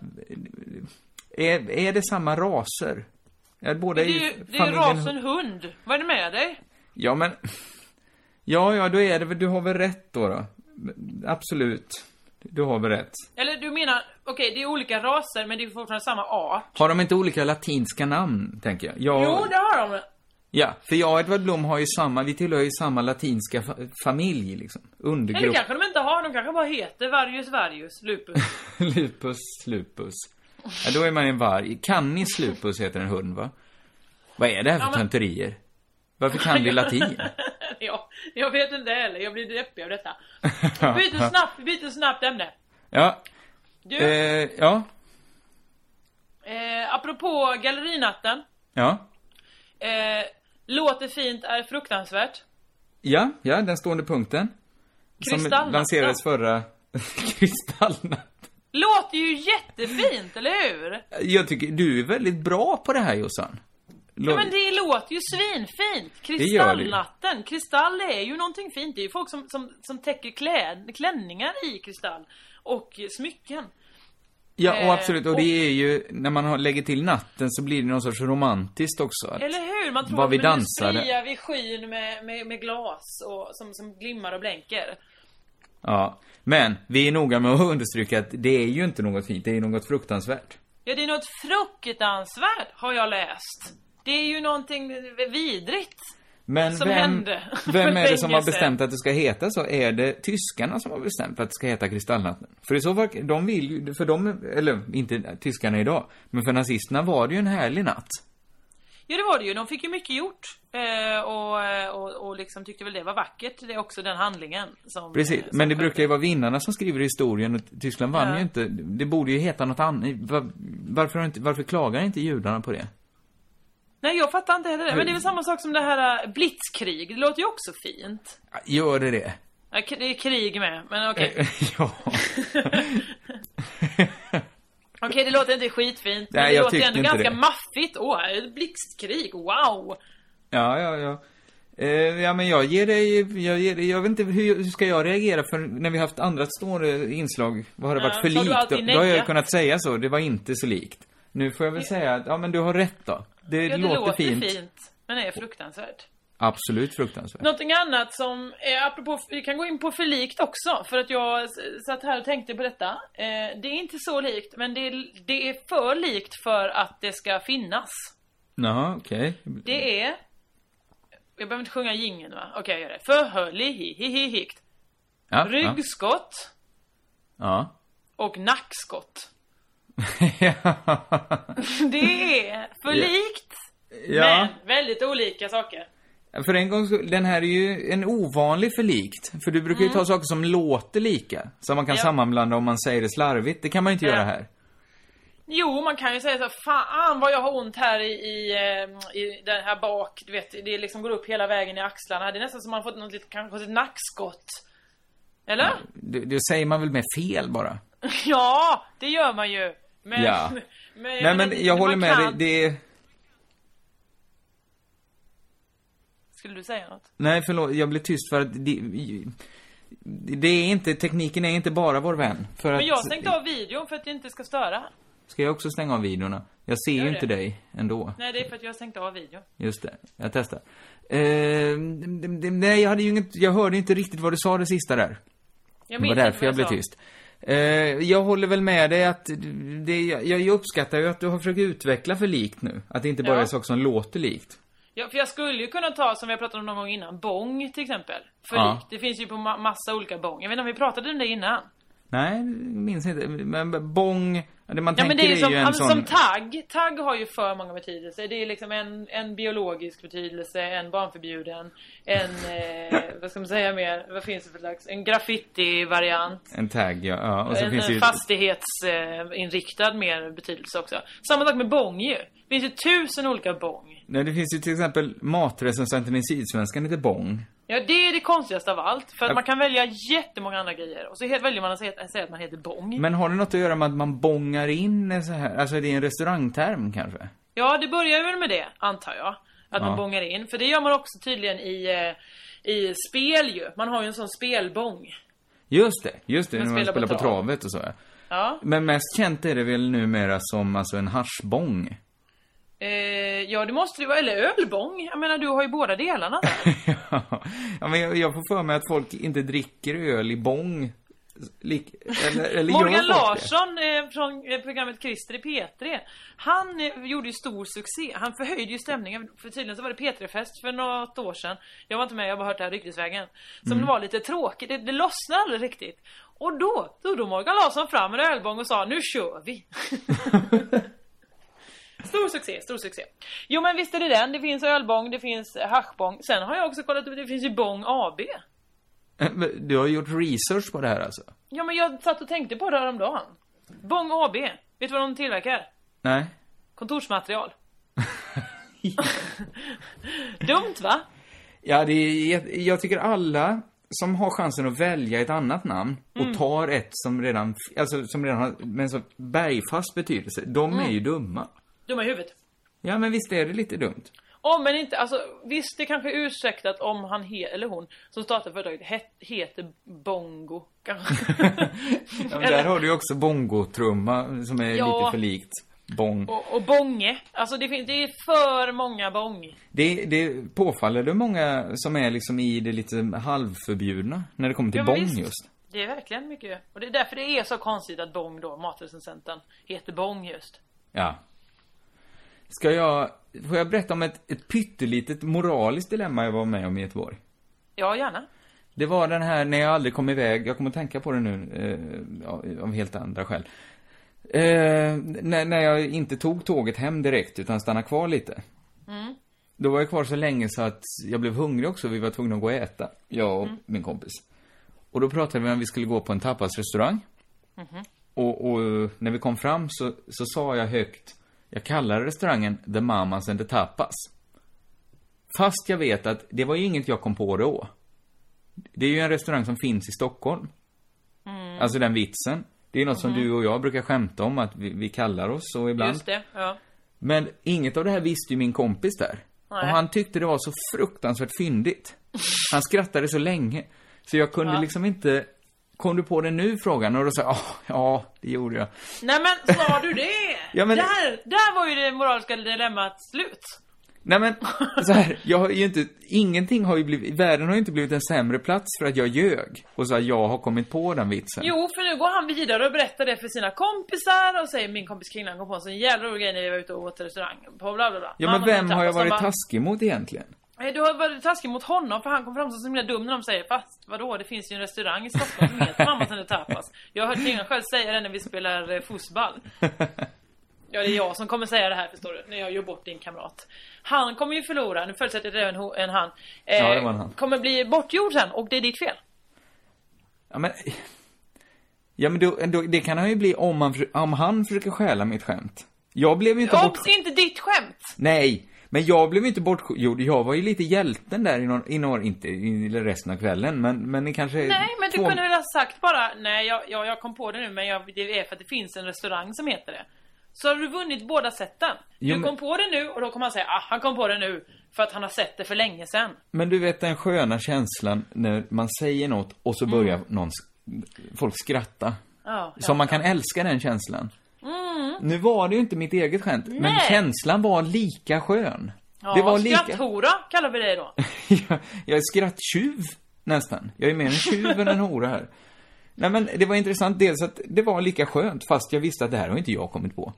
Är, är det samma raser? Är båda det är ju det är rasen hund. Vad är det med dig? Ja, men ja, ja, då är det väl, du har väl rätt då då. Absolut. Du har väl rätt. Eller du menar, okej, okay, det är olika raser men det är fortfarande samma art. Har de inte olika latinska namn, tänker jag? jag... Jo, det har de. Ja, för jag och Edvard Blom har ju samma, vi tillhör ju samma latinska fa- familj liksom, undergrupp. Nej, det kanske de inte har, de kanske bara heter Varius Varius, Lupus. Lupus, Lupus. Ja, då är man en varg. Canis Lupus heter en hund, va? Vad är det här för ja, men... tönterier? Varför kan vi latin? Ja, jag vet inte heller, jag blir deppig av detta. Vi byter snabbt, vi byter snabbt ämne. Ja. Du, eh, ja. Eh, apropå gallerinatten. Ja. Eh, låter fint är fruktansvärt. Ja, ja, den stående punkten. Som lanserades förra kristallnatt. Låter ju jättefint, eller hur? Jag tycker du är väldigt bra på det här, Jossan. Ja, men det låter ju svinfint. Kristallnatten. Kristall är ju någonting fint. Det är ju folk som, som, som täcker kläd, klänningar i kristall. Och smycken. Ja, och absolut. Och det är ju, när man har, lägger till natten så blir det någon sorts romantiskt också. Att eller hur? Man tror vad att vi man dansade. spria vid skyn med, med, med glas och, som, som glimmar och blänker. Ja, men vi är noga med att understryka att det är ju inte något fint. Det är något fruktansvärt. Ja, det är något fruktansvärt, har jag läst. Det är ju någonting vidrigt. Men som vem, hände vem är det som har sedan. bestämt att det ska heta så? Är det tyskarna som har bestämt att det ska heta Kristallnatten? För i så fall, de vill ju, för de, eller inte tyskarna idag, men för nazisterna var det ju en härlig natt. Ja, det var det ju. De fick ju mycket gjort. Eh, och, och, och liksom tyckte väl det var vackert. Det är också den handlingen som... Precis, som men det skötte. brukar ju vara vinnarna som skriver historien och Tyskland vann Ja. ju inte. Det borde ju heta något annat. Var, varför, har inte, varför klagar inte judarna på det? Nej, jag fattar inte heller det. Men det är väl samma sak som det här äh, blitzkrig. Det låter ju också fint. Gör det det? Ja, k- det är krig med, men okej. Okay. Ja. Okej, okay, det låter inte skitfint. Men Nej, det jag låter ändå inte ganska det. maffigt. Åh, ett blixtkrig, wow. Ja, ja, ja. Eh, ja, men jag ger dig, jag ger dig, jag vet inte hur, hur ska jag reagera för när vi haft andra stående inslag, vad har det Ja, varit för så har du likt? alltid Då, då har jag neggat. kunnat säga så, det var inte så likt. Nu får jag väl säga att, ja men du har rätt då. Det, Ja, det låter, låter fint. fint. Men det är fruktansvärt. Absolut fruktansvärt. Någonting annat som, eh, apropå, vi kan gå in på för likt också. För att jag s- satt här och tänkte på detta. Eh, det är inte så likt, men det är, det är för likt för att det ska finnas. Jaha, okej. Det är... Jag behöver inte sjunga jingeln, va? Okej, jag gör det. Förhörlig-hi-hi-hikt. Ja, ja. Ryggskott Ja. och nackskott. Ja. Det är för Ja. likt, Ja. men väldigt olika saker. För en gång, så- den här är ju en ovanlig förlikt. För du brukar ju ta saker som låter lika. Som man kan Ja. sammanblanda om man säger det slarvigt. Det kan man inte Ja. göra här. Jo, man kan ju säga så här, fan vad jag har ont här i, i, eh, i den här bak, du vet, det liksom går upp hela vägen i axlarna. Det är nästan som man har fått något litet, kanske fått ett nackskott. Eller? Det, det säger man väl med fel bara. Ja, det gör man ju. Men, Ja. men, Nej, men det- jag man håller med dig. kan- Det är... Skulle du säga något? Nej, förlåt. Jag blev tyst för att det, det är inte, tekniken är inte bara vår vän. För Men att, jag har stängt av videon för att det inte ska störa. Ska jag också stänga av videorna? Jag ser Gör ju det. inte dig ändå. Nej, det är för att jag har stängt av videon. Just det, jag testar. Eh, det- det- nej, jag hade ju inget, jag hörde inte riktigt vad du sa det sista där. Jag Det var minns inte därför vad jag blev sa. tyst. Eh, jag håller väl med dig att det, jag, jag uppskattar ju att du har försökt utveckla för likt nu. Att det inte bara Ja. är saker som låter likt. Ja, för jag skulle ju kunna ta, som vi har pratat om någon gång innan, bong till exempel. För Ja. likt. Det finns ju på ma- massa olika bong. Jag vet inte om vi pratade om det innan. Nej, minns inte. Men bång, det man Ja, men tänker det är, som, ju en alltså, sån... som tagg. Tagg har ju för många betydelser. Det är liksom en, en biologisk betydelse, en barnförbjuden, en, eh, vad ska man säga mer? Vad finns det för slags? En graffiti-variant. En tagg, ja. ja. Och så En, finns en ju... fastighetsinriktad mer betydelse också. Samma sak med bång ju. Det finns ju tusen olika bång. Nej, det finns ju till exempel matrecensenten i Sydsvenskan heter bång. Ja, det är det konstigaste av allt. För att Ja. man kan välja jättemånga andra grejer. Och så helt väljer man att säga, säga att man heter bång. Men har det något att göra med att man bångar in en så här? Alltså det är en restaurangterm kanske? Ja, det börjar väl med det, antar jag. Att Ja. man bångar in. För det gör man också tydligen i, eh, i spel ju. Man har ju en sån spelbång. Just det, just det. Man När man spelar spelar på på trav. travet och så. Ja. Ja. Men mest känt är det väl numera som alltså en haschbång. Eh, ja, det måste det vara. Eller ölbång. Jag menar, du har ju båda delarna där. Ja, men jag, jag får för mig att folk inte dricker öl i bång. Lik, eller, eller Morgan gör folk Larsson eh, från eh, programmet Christer i P tre. Han eh, gjorde ju stor succé. Han förhöjde ju stämningen. För tydligen så var det P tre-fest för något år sedan. Jag var inte med, jag har bara hört det här ryktesvägen. Som Mm. var lite tråkigt. Det, det lossnade aldrig riktigt. Och då tog då Morgan Larsson fram en ölbång och sa, nu kör vi. Stor succé, stor succé. Jo, men visst är det den. Det finns ölbång, det finns haschbång. Sen har jag också kollat upp, det finns ju Bång A B. det. Men du har gjort research på det här alltså? Ja, men jag satt och tänkte på det här om dagen. Bång A B. Vet du vad de tillverkar? Nej. Kontorsmaterial. Dumt, va? Ja, det är, jag tycker alla som har chansen att välja ett annat namn och Mm. tar ett som redan, alltså, som redan har med en så bergfast betydelse, de Mm. är ju dumma. Dumma i huvudet. Ja, men visst är det lite dumt. Om men inte, alltså visst det kanske är ursäktat om han he, eller hon som startar företaget het, heter Bongo kanske. Ja, men där har du ju också bongotrumma som är ja. lite för likt bong. Och, och bonge, alltså det, finns, det är för många bong. Det, det påfaller det många som är liksom i det lite halvförbjudna när det kommer till ja, bong visst. Just. Det är verkligen mycket. Och det är därför det är så konstigt att Bong då, matrecensenten, heter Bong just. Ja. Ska jag, får jag berätta om ett, ett pyttelitet moraliskt dilemma jag var med om i Göteborg? Ja, gärna. Det var den här när jag aldrig kom iväg, jag kommer att tänka på det nu eh, av helt andra skäl. Eh, när, när jag inte tog tåget hem direkt utan stannade kvar lite. Mm. Då var jag kvar så länge så att jag blev hungrig också, vi var tvungna att gå och äta, jag och mm. min kompis. Och då pratade vi om att vi skulle gå på en tapasrestaurang. Mm-hmm. Och, och när vi kom fram så, så sa jag högt, jag kallar restaurangen The Mamas and the Tapas. Fast jag vet att det var ju inget jag kom på då. Det är ju en restaurang som finns i Stockholm. Mm. Alltså den vitsen. Det är något mm-hmm. som du och jag brukar skämta om att vi, vi kallar oss så ibland. Just det, ja. Men inget av det här visste ju min kompis där. Nej. Och han tyckte det var så fruktansvärt fyndigt. Han skrattade så länge. Så jag kunde ja. liksom inte... Kom du på det nu, frågan? Och då sa jag, oh, ja, det gjorde jag. Nej men, sa du det? ja, men... där, där var ju det moraliska dilemmat slut. Nej men, så här, jag har ju inte... Ingenting har ju blivit... Världen har ju inte blivit en sämre plats för att jag ljög. Och så att jag har kommit på den vitsen. Jo, för nu går han vidare och berättar det för sina kompisar. Och säger, min kompis Kringlan kom på en sån jävla rolig grej när vi var ute och åt restaurang. På bla bla bla. Ja, men vem har jag varit bara... taskig mot egentligen? Du har varit taskig mot honom för han kom fram så himla dum när de säger fast vadå, det finns ju en restaurang i Stockholm som heter Mamas and the Tapas. Jag har hört Kringlan själv säga det när vi spelar eh, fotboll. Ja, det är jag som kommer säga det här, förstår du, när jag gör bort din kamrat. Han kommer ju förlora, nu förutsätter det en, en han, eh, ja, det var en han. Kommer bli bortgjord sen och det är ditt fel. Ja, men Ja, men då, då, det kan han ju bli om, man, om han försöker stjäla mitt skämt. Jag blev ju inte bort... bort... inte ditt skämt. Nej, men jag blev inte bortgjord. Jag var ju lite hjälten där i någon, i någon inte i resten av kvällen, men, men ni kanske... Nej, men du två... kunde väl ha sagt bara, nej, jag, jag, jag kom på det nu, men jag, det är för att det finns en restaurang som heter det. Så har du vunnit båda sätten. Jo, du kom men... på det nu och då kommer han säga, ah, han kom på det nu för att han har sett det för länge sedan. Men du vet den sköna känslan när man säger något och så börjar mm. någon, folk skratta. Ja, så ja, man kan ja. älska den känslan. Mm. Nu var det ju inte mitt eget skämt, Nej. men känslan var lika skön. Ja, det var lika... skratthora kallar vi det då. jag, jag är skratttjuv nästan. Jag är mer en tjuv än en hora här. Nej, men det var intressant dels att det var lika skönt fast jag visste att det här har inte jag kommit på.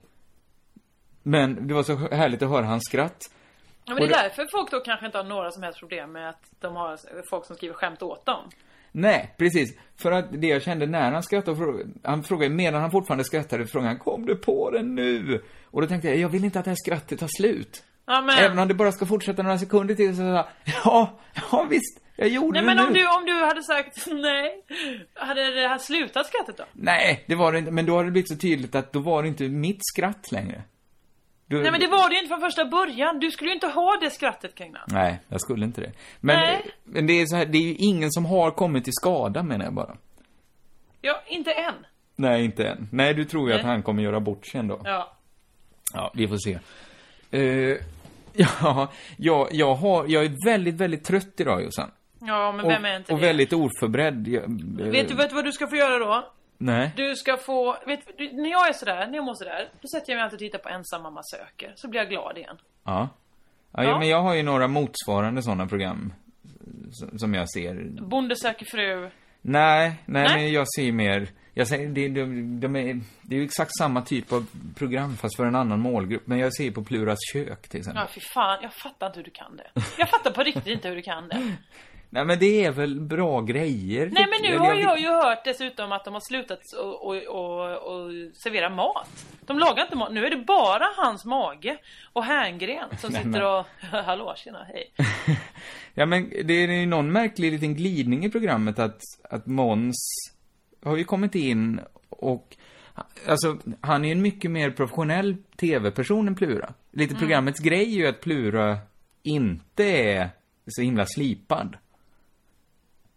Men det var så härligt att höra hans skratt. Ja, men det är det... därför folk då kanske inte har några som helst problem med att de har folk som skriver skämt åt dem. Nej, precis. För att det jag kände när han skrattade, frå... han frågade, medan han fortfarande skrattade, frågade han, kom du på det nu? Och då tänkte jag, jag vill inte att det här skrattet tar slut. Ja, men... Även om det bara ska fortsätta några sekunder till, så jag, ja, ja visst, jag gjorde nej, det men nu. om du, om du hade sagt nej, hade det här slutat skrattet då? Nej, det var det inte, men då hade det blivit så tydligt att då var det inte mitt skratt längre. Du... Nej, men det var det ju inte från första början. Du skulle ju inte ha det skrattet, Kringlan. Nej, jag skulle inte det. Men, nej. men det är så här, det är ju ingen som har kommit till skada, menar jag bara. Ja, inte än. Nej, inte än. Nej, du tror ju nej. att han kommer göra bort sig ändå. Ja. Ja, vi får se. Uh, ja, jag, jag, har, jag är väldigt, väldigt trött idag, Jossan. Ja, men vem är inte och, det? Och väldigt oförberedd. Jag, uh... vet, du, vet du vad du ska få göra då? Nej. Du ska få, vet du, när jag är sådär, när jag mår sådär, då sätter jag mig alltid och tittar på Ensam mamma söker. Så blir jag glad igen. Ja. Ja, ja. Men jag har ju några motsvarande sådana program som jag ser. Bonde söker fru. Nej, nej, nej. Men jag ser mer, jag säger, det, de, de är, det är ju exakt samma typ av program fast för en annan målgrupp. Men jag ser på Pluras kök till exempel. Ja, fy fan, jag fattar inte hur du kan det. Jag fattar på riktigt inte hur du kan det. Nej, men det är väl bra grejer. Nej, men nu har jag ju hört dessutom att de har slutat och, och, och, och servera mat. De lagar inte mat. Nu är det bara hans mage och Herngren som sitter Nej, och... Hallå, tjena, hej. Ja, men det är ju någon märklig liten glidning i programmet att, att Måns har ju kommit in och... Alltså, han är en mycket mer professionell tv-person än Plura. Lite mm. programmets grej är ju att Plura inte är så himla slipad.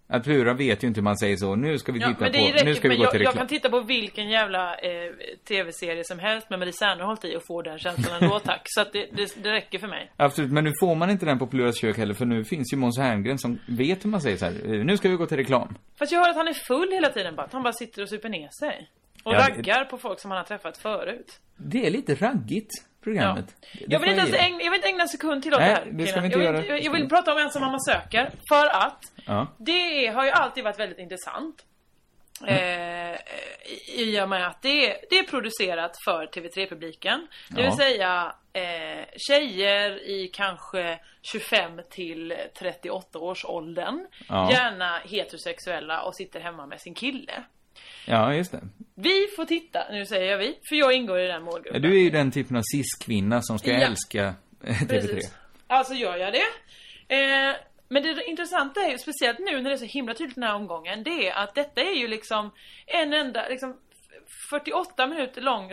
Att Plura vet ju inte hur man säger så. Nu ska vi titta ja, på, nu ska vi gå till jag, reklam. jag kan titta på vilken jävla eh, tv-serie som helst med Marie Serneholt i och få den känslan ändå, tack. Så att det, det, det räcker för mig. Absolut, men nu får man inte den på Pluras kök heller, för nu finns ju Måns Herngren som vet hur man säger så här. Nu ska vi gå till reklam. Fast jag hör att han är full hela tiden bara. Att han bara sitter och super ner sig. Och ja, raggar det... på folk som han har träffat förut. Det är lite raggigt, programmet. Ja. Jag, vill inte ens ägna, jag vill inte ägna en sekund till åt Nej, det här. Det ska vi inte jag, göra. vill, jag, jag vill prata om en som mamma söker. För att ja. det har ju alltid varit väldigt intressant. Mm. Eh, I och med att det är, det är producerat för T V tre-publiken. Det vill ja. säga eh, tjejer i kanske tjugofem till trettioåtta års åldern. Ja. Gärna heterosexuella och sitter hemma med sin kille. Ja, just det. Vi får titta, nu säger jag vi, för jag ingår i den målgruppen. Ja, du är ju den typen av cis-kvinna som ska ja. älska T V tre. Precis. Alltså gör jag det. Eh, men det intressanta är ju, speciellt nu när det är så himla tydligt den här omgången, det är att detta är ju liksom en enda liksom fyrtioåtta minuter lång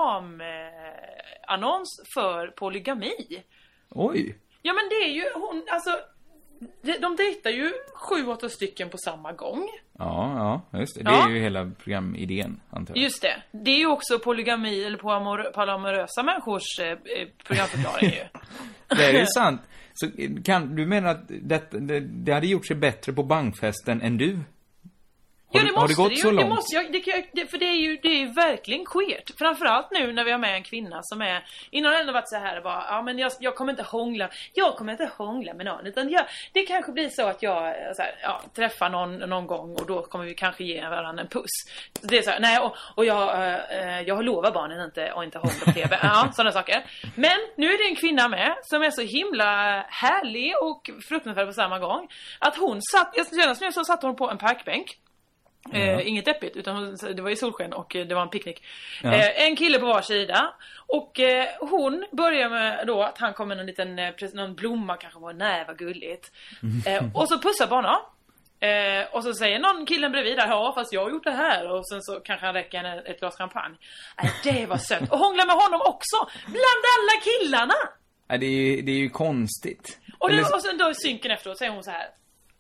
reklamannons eh, för polygami. Oj. Ja, men det är ju hon, alltså de dejtar ju sju, åtta stycken på samma gång. Ja, ja, just det. Det ja. är ju hela programidén, antar jag. Just det. Det är ju också polygami eller på amor- polyamorösa människors eh, programförklaring ju. Det är ju sant. Så kan du menar att det, det, det hade gjort sig bättre på bankfesten än du? Har, ja, det du, måste har det gått det, så ju, långt? Det måste jag, det, det, för det är ju det är ju verkligen queert. Framförallt nu när vi har med en kvinna som är, innan har det ändå varit så här bara, ja men jag, jag kommer inte hångla, jag kommer inte hångla med någon, utan jag, det kanske blir så att jag så här, ja, träffar någon någon gång och då kommer vi kanske ge varandra en puss. Så det är så här, nej och, och jag äh, jag har lovat barnen inte och inte hångla på T V. Ja, sådana saker. Men nu är det en kvinna med som är så himla härlig och fruktansvärd på samma gång att hon satt, senast nu så satt hon på en parkbänk. Ja. Eh, inget deppigt, utan det var i solsken och det var en picknick. Ja. Eh, en kille på var sida. Och eh, hon börjar med då att han kommer med en liten eh, någon blomma, kanske var nej, vad gulligt. Eh, och så pussar barna. Eh, och så säger någon killen bredvid där, ja fast jag har gjort det här. Och sen så kanske han räcker en, ett glas champagne. Nej, det var sött. Och hånglar med honom också, bland alla killarna. Nej, det är ju, det är ju konstigt. Och, det, och sen då i synken efteråt säger hon så här: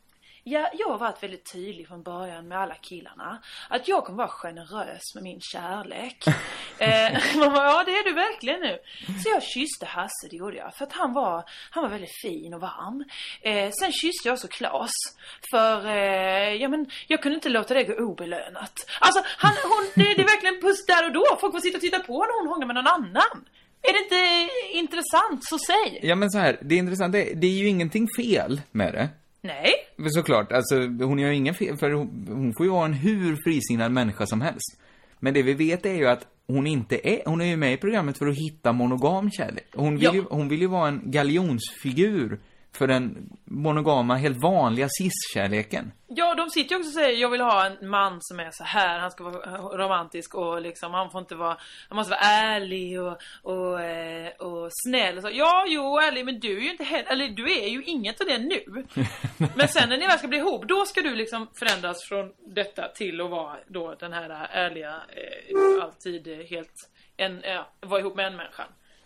ja, jag har varit väldigt tydlig från början med alla killarna att jag kommer vara generös med min kärlek. eh, man bara, ja det är du verkligen nu. Så jag kysste Hasse, det gjorde jag, för att han var, han var väldigt fin och varm. Eh, sen kysste jag också Claes, för eh, ja, men, jag kunde inte låta det gå obelönat. Alltså, han, hon, det, det är verkligen puss där och då. Folk får sitta och titta på när hon hånglar med någon annan. Är det inte intressant, så säg. Ja, men så här, det är intressant, det, det är ju ingenting fel med det. Nej. Men såklart, alltså hon gör ingen fel, för hon, hon får ju vara en hur frisinnad människa som helst. Men det vi vet är ju att hon inte är, hon är ju med i programmet för att hitta monogam kärlek. Hon vill, ja. ju, hon vill ju vara en galjonsfigur för den monogama, helt vanliga cis-kärleken. Ja, de sitter ju också och säger, jag vill ha en man som är så här, han ska vara romantisk och liksom, han får inte vara, han måste vara ärlig och, och, och snäll och så. Ja, jo, ärlig, men du är ju inte heller, eller du är ju inget av det nu. Men sen när ni väl ska bli ihop, då ska du liksom förändras från detta till att vara då den här ärliga, eh, alltid helt, en, ja, vara ihop med en människa.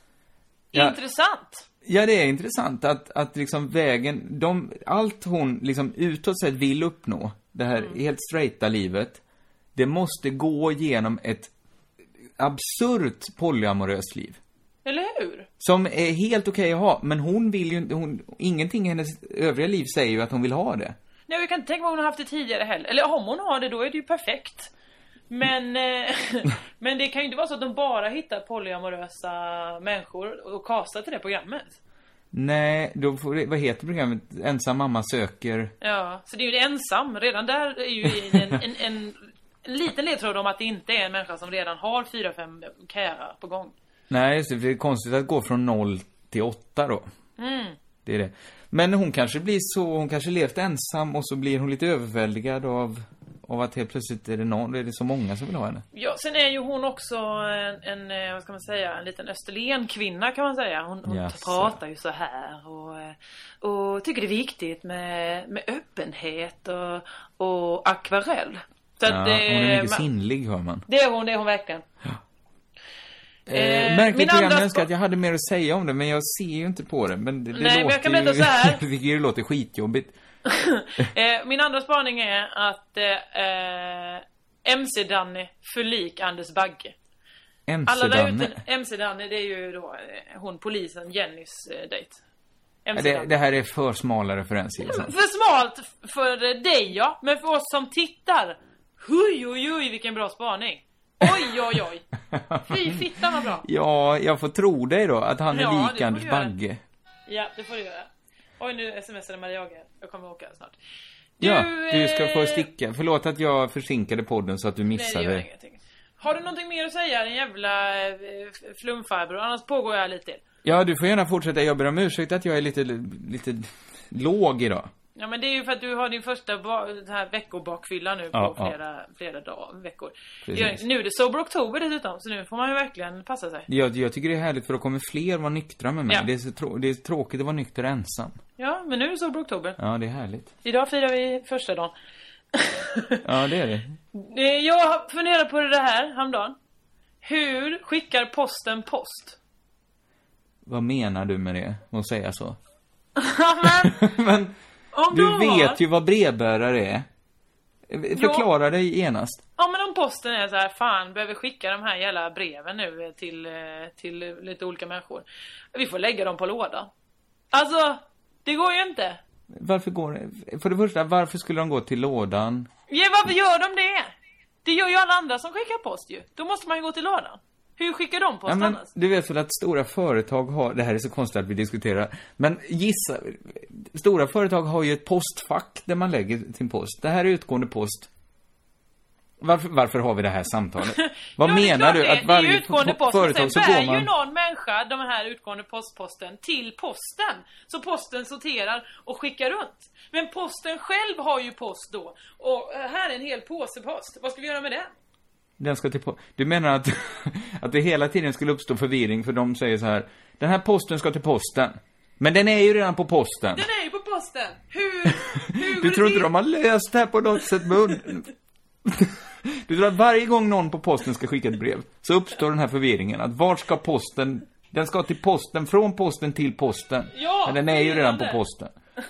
Ja. Intressant. Ja, det är intressant att, att liksom vägen, de, allt hon liksom utåt sett vill uppnå, det här mm. helt straighta livet, det måste gå genom ett absurt polyamoröst liv. Eller hur? Som är helt okej att ha, men hon vill ju hon, ingenting i hennes övriga liv säger ju att hon vill ha det. Nej, jag kan inte tänka mig om hon har haft det tidigare heller. Eller om hon har det, då är det ju perfekt. Men, eh, men det kan ju inte vara så att de bara hittar polyamorösa människor och kastar till det programmet. Nej, då får det, vad heter programmet? Ensam mamma söker. Ja, så det är ju ensam. Redan där är ju en, en, en, en liten ledtråd om att det inte är en människa som redan har fyra, fem kära på gång. Nej, just det, det är konstigt att gå från noll till åtta då. Mm. Det är det. Men hon kanske blir så, hon kanske levt ensam och så blir hon lite överväldigad av... Och att helt plötsligt är det, någon, är det så många som vill ha henne. Ja, sen är ju hon också en, en vad ska man säga, en liten Österlen-kvinna kan man säga. Hon, hon yes. pratar ju så här och, och tycker det är viktigt med, med öppenhet och, och akvarell. Så ja, att det, hon är mycket man, sinnlig, hör man. Det är hon, det är hon verkligen. Ja. Eh, märkligt program, jag önskar att jag hade mer att säga om det, men jag ser ju inte på det. Men det, det Nej, låter men jag kan berätta så här. ju, det låter skitjobbigt. eh, min andra spaning är att eh, M C-Danny för lik Anders Bagge. M C-Danny? M C-Danny, det är ju då eh, hon polisen Jennys eh, dejt. Ja, det, det här är för smala referenser. Mm, för smalt för dig, ja. Men för oss som tittar, oj, oj, oj, vilken bra spaning. Oj, oj, oj. Fy fitta vad bra. Ja, jag får tro dig då, att han är ja, lik Anders Bagge. Ja, det får du göra. Oj, nu smsade Maria Ager. Jag kommer åka snart. Du, ja, du ska få sticka. Förlåt att jag försinkade podden så att du missade. Nej, det gör ingenting. Har du någonting mer att säga, en jävla eh, flumfarbror? Annars pågår jag lite till. Ja, du får gärna fortsätta. Jag ber om ursäkt att jag är lite, lite låg idag. Ja, men det är ju för att du har din första ba- den här veckobakfylla nu på ja, flera, ja. flera dagar, veckor. Precis. Nu är det sober oktober dessutom, så nu får man ju verkligen passa sig. Jag, jag tycker det är härligt för att kommer fler vara nyktra med mig. Ja. Det, är så trå- det är tråkigt att vara nykter ensam. Ja, men nu är det sober oktober. Ja, det är härligt. Idag firar vi första dagen. Ja, det är det. Jag funderar på det här häromdagen. Hur skickar posten post? Vad menar du med det? Att säga så? men, men om du har... vet ju vad brevbärare är. Förklara ja. dig genast. Ja, men om posten är så här, fan, behöver skicka de här jävla breven nu till, till lite olika människor. Vi får lägga dem på lådan. Alltså, det går ju inte. Varför går det? För det första, varför skulle de gå till lådan? Ja, varför gör de det? Det gör ju alla andra som skickar post ju. Då måste man ju gå till lådan. Hur skickar de post ja, men annars? Du vet väl att stora företag har... Det här är så konstigt att vi diskuterar. Men gissa... Stora företag har ju ett postfack där man lägger sin post. Det här är utgående post. Varför, varför har vi det här samtalet? Vad ja, menar du? Det. Att varje det är utgående post. företag så går man... ju någon människa de här utgående postposten till posten. Så posten sorterar och skickar runt. Men posten själv har ju post då. Och här är en hel påse post. Vad ska vi göra med den? Den ska till po- du menar att, att det hela tiden skulle uppstå förvirring för de säger så här: den här posten ska till posten. Men den är ju redan på posten. Den är ju på posten. Hur, hur Du tror inte de har löst det här på något sätt mun? Du tror att varje gång någon på posten ska skicka ett brev så uppstår den här förvirringen att var ska posten, den ska till posten, från posten till posten. Ja, men den är ju redan på posten.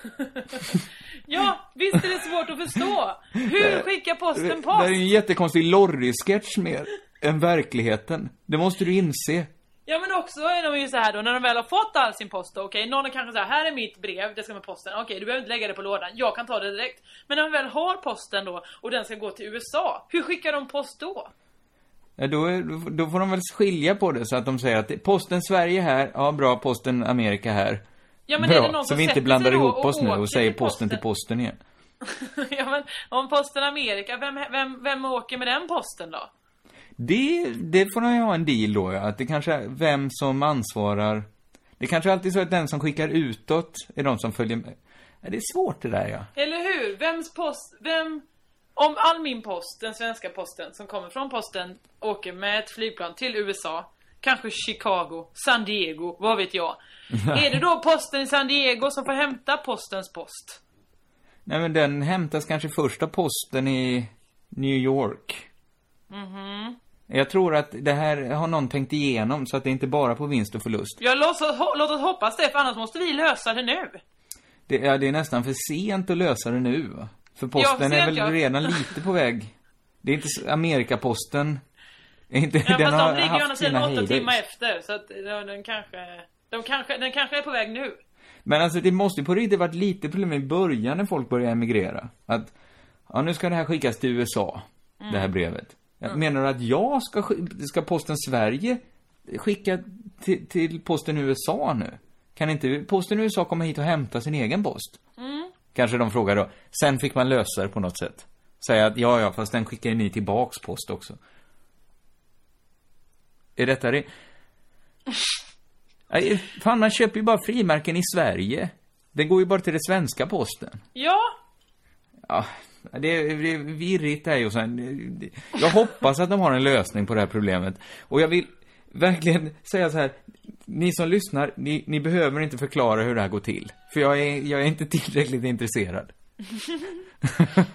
Ja, visst är det svårt att förstå. Hur skickar posten post? Det är ju en jättekonstig Lorry-sketch mer än verkligheten. Det måste du inse. Ja, men också är de ju så här då, när de väl har fått all sin post då, okej, någon är kanske så här, här är mitt brev, det ska med posten. Okej, du behöver inte lägga det på lådan, jag kan ta det direkt. Men när de väl har posten då, och den ska gå till U S A, hur skickar de post då? Ja, då, då får de väl skilja på det så att de säger att posten Sverige här, ja bra, posten Amerika här. Ja, men bra, är det någon så som vi inte blandar ihop och oss nu och säger posten, posten till posten igen. Ja, men om posten Amerika, vem, vem, vem åker med den posten då? Det, det får de ju ha en deal då, ja. Att det kanske är vem som ansvarar. Det kanske alltid så att den som skickar utåt är de som följer med. Ja, det är svårt det där, ja. Eller hur? Vems post, vem... Om all min post, den svenska posten som kommer från posten, åker med ett flygplan till U S A, kanske Chicago, San Diego, vad vet jag. Är det då posten i San Diego som får hämta postens post? Nej, men den hämtas kanske första posten i New York. Mhm. Jag tror att det här har någon tänkt igenom så att det inte bara på vinst och förlust. Ja, låt oss, låt oss hoppas det, för annars måste vi lösa det nu. Det, ja, det är nästan för sent att lösa det nu, va? För posten ja, är väl jag. redan lite på väg. Det är inte Amerikaposten. Är inte, ja, den fast har de ligger ju annars sina åtta heydays. timmar efter. Så att ja, den kanske, de kanske Den kanske är på väg nu. Men alltså det måste på riktigt varit lite problem i början när folk började emigrera. Att, ja nu ska det här skickas till U S A. Mm. Det här brevet. Jag mm. menar du att jag ska, ska posten Sverige skicka till, till posten U S A nu? Kan inte posten U S A komma hit och hämta sin egen post? Mm. Kanske de frågar då. Sen fick man lösa det på något sätt. Säga att ja, ja, fast den skickar ni tillbaks post också. Är detta det? Nej, fan, man köper ju bara frimärken i Sverige. Den går ju bara till det svenska posten. Ja. Ja, det är, det är virrigt där och sen, jag hoppas att de har en lösning på det här problemet. Och jag vill verkligen säga så här: ni som lyssnar, ni, ni behöver inte förklara hur det här går till. För jag är, jag är inte tillräckligt intresserad.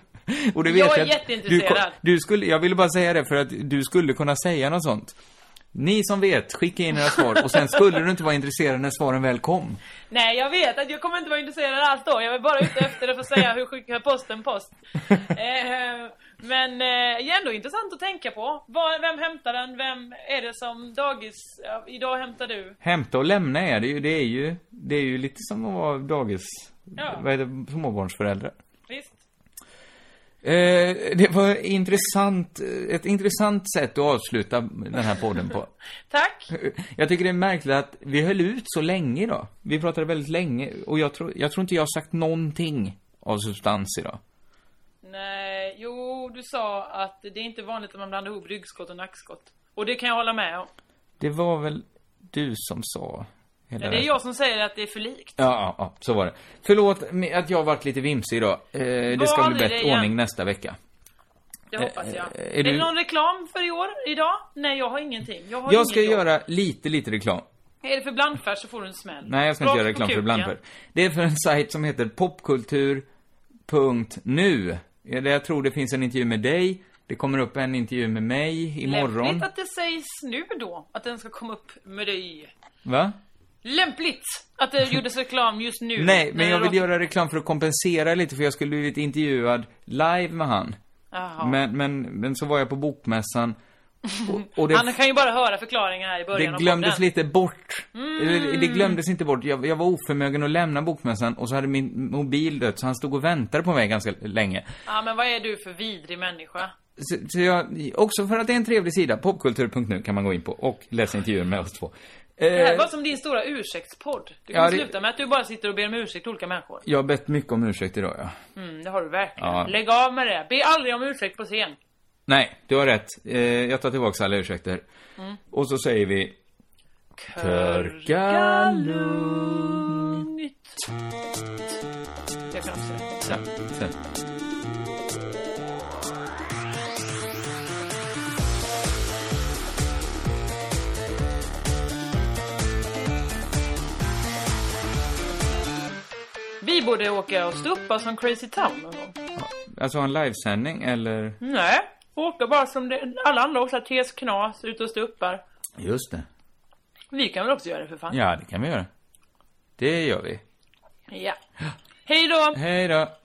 Och det vet jag är jag jätteintresserad. Du, du skulle, jag ville bara säga det för att du skulle kunna säga något sånt. Ni som vet, skicka in era svar. Och sen skulle du inte vara intresserad när svaren väl kom. Nej, jag vet att jag kommer inte vara intresserad alls då. Jag vill bara ute efter det för att säga hur skickar posten post. eh, men eh, det är ändå intressant att tänka på. Var, vem hämtar den? Vem är det som dagis... Ja, idag hämtar du? Hämta och lämna är det ju. Det är ju, det är ju lite som att vara dagis... Ja. Vad är det? Småbarnsföräldrar. Visst. Eh, det var intressant, ett intressant sätt att avsluta den här podden på. Tack. Jag tycker det är märkligt att vi höll ut så länge idag. Vi pratade väldigt länge och jag tror, jag tror inte jag har sagt någonting av substans idag. Nej, jo, du sa att det är inte vanligt att man blandar ihop ryggskott och nackskott. Och det kan jag hålla med om. Det var väl du som sa... Ja, det är jag som säger att det är för likt. Ja, ja, ja, så var det. Förlåt att jag har varit lite vimsig idag. Eh, det ska bli bättre ordning nästa vecka. Det hoppas jag. Eh, är, är du... det någon reklam för i år, idag? Nej, jag har ingenting. Jag, har jag ska ingen göra lite, lite reklam. Är det för blandfärs så får du en smäll. Nej, jag ska inte göra reklam för blandfärs. Det är för en sajt som heter popkultur punkt nu. Jag tror det finns en intervju med dig. Det kommer upp en intervju med mig imorgon. Lämpligt att det sägs nu då. Att den ska komma upp med dig. Va? Lämpligt att det gjordes reklam just nu. Nej, men jag vill låter... göra reklam för att kompensera lite. För jag skulle blivit intervjuad live med han. Men, men, men så var jag på bokmässan. Och, och det... Han kan ju bara höra förklaringen här i början. Det glömdes lite bort. Mm. Det glömdes inte bort. Jag, jag var oförmögen att lämna bokmässan. Och så hade min mobil dött. Så han stod och väntade på mig ganska länge. Ja, men vad är du för vidrig människa? Så, så jag, också för att det är en trevlig sida. popkultur punkt nu kan man gå in på. Och läsa intervjuer med oss två. Det här var som din stora ursäktspodd. Du kan ja, det... sluta med att du bara sitter och ber om ursäkt till olika människor. Jag har bett mycket om ursäkt idag, ja. Mm, det har du verkligen. Ja. Lägg av med det. Be aldrig om ursäkt på scen. Nej, du har rätt. Eh, jag tar tillbaka alla ursäkter. Mm. Och så säger vi... Körka lugnt. Jag kan också säga. Ja, sen. Vi borde åka och stuppa som Crazy Town någon gång. Ja, alltså en livesändning eller? Nej, åka bara som det, alla andra också. T S Knas, ut och stuppar. Just det. Vi kan väl också göra det för fan. Ja, det kan vi göra. Det gör vi. Ja. Hej då. Hej då.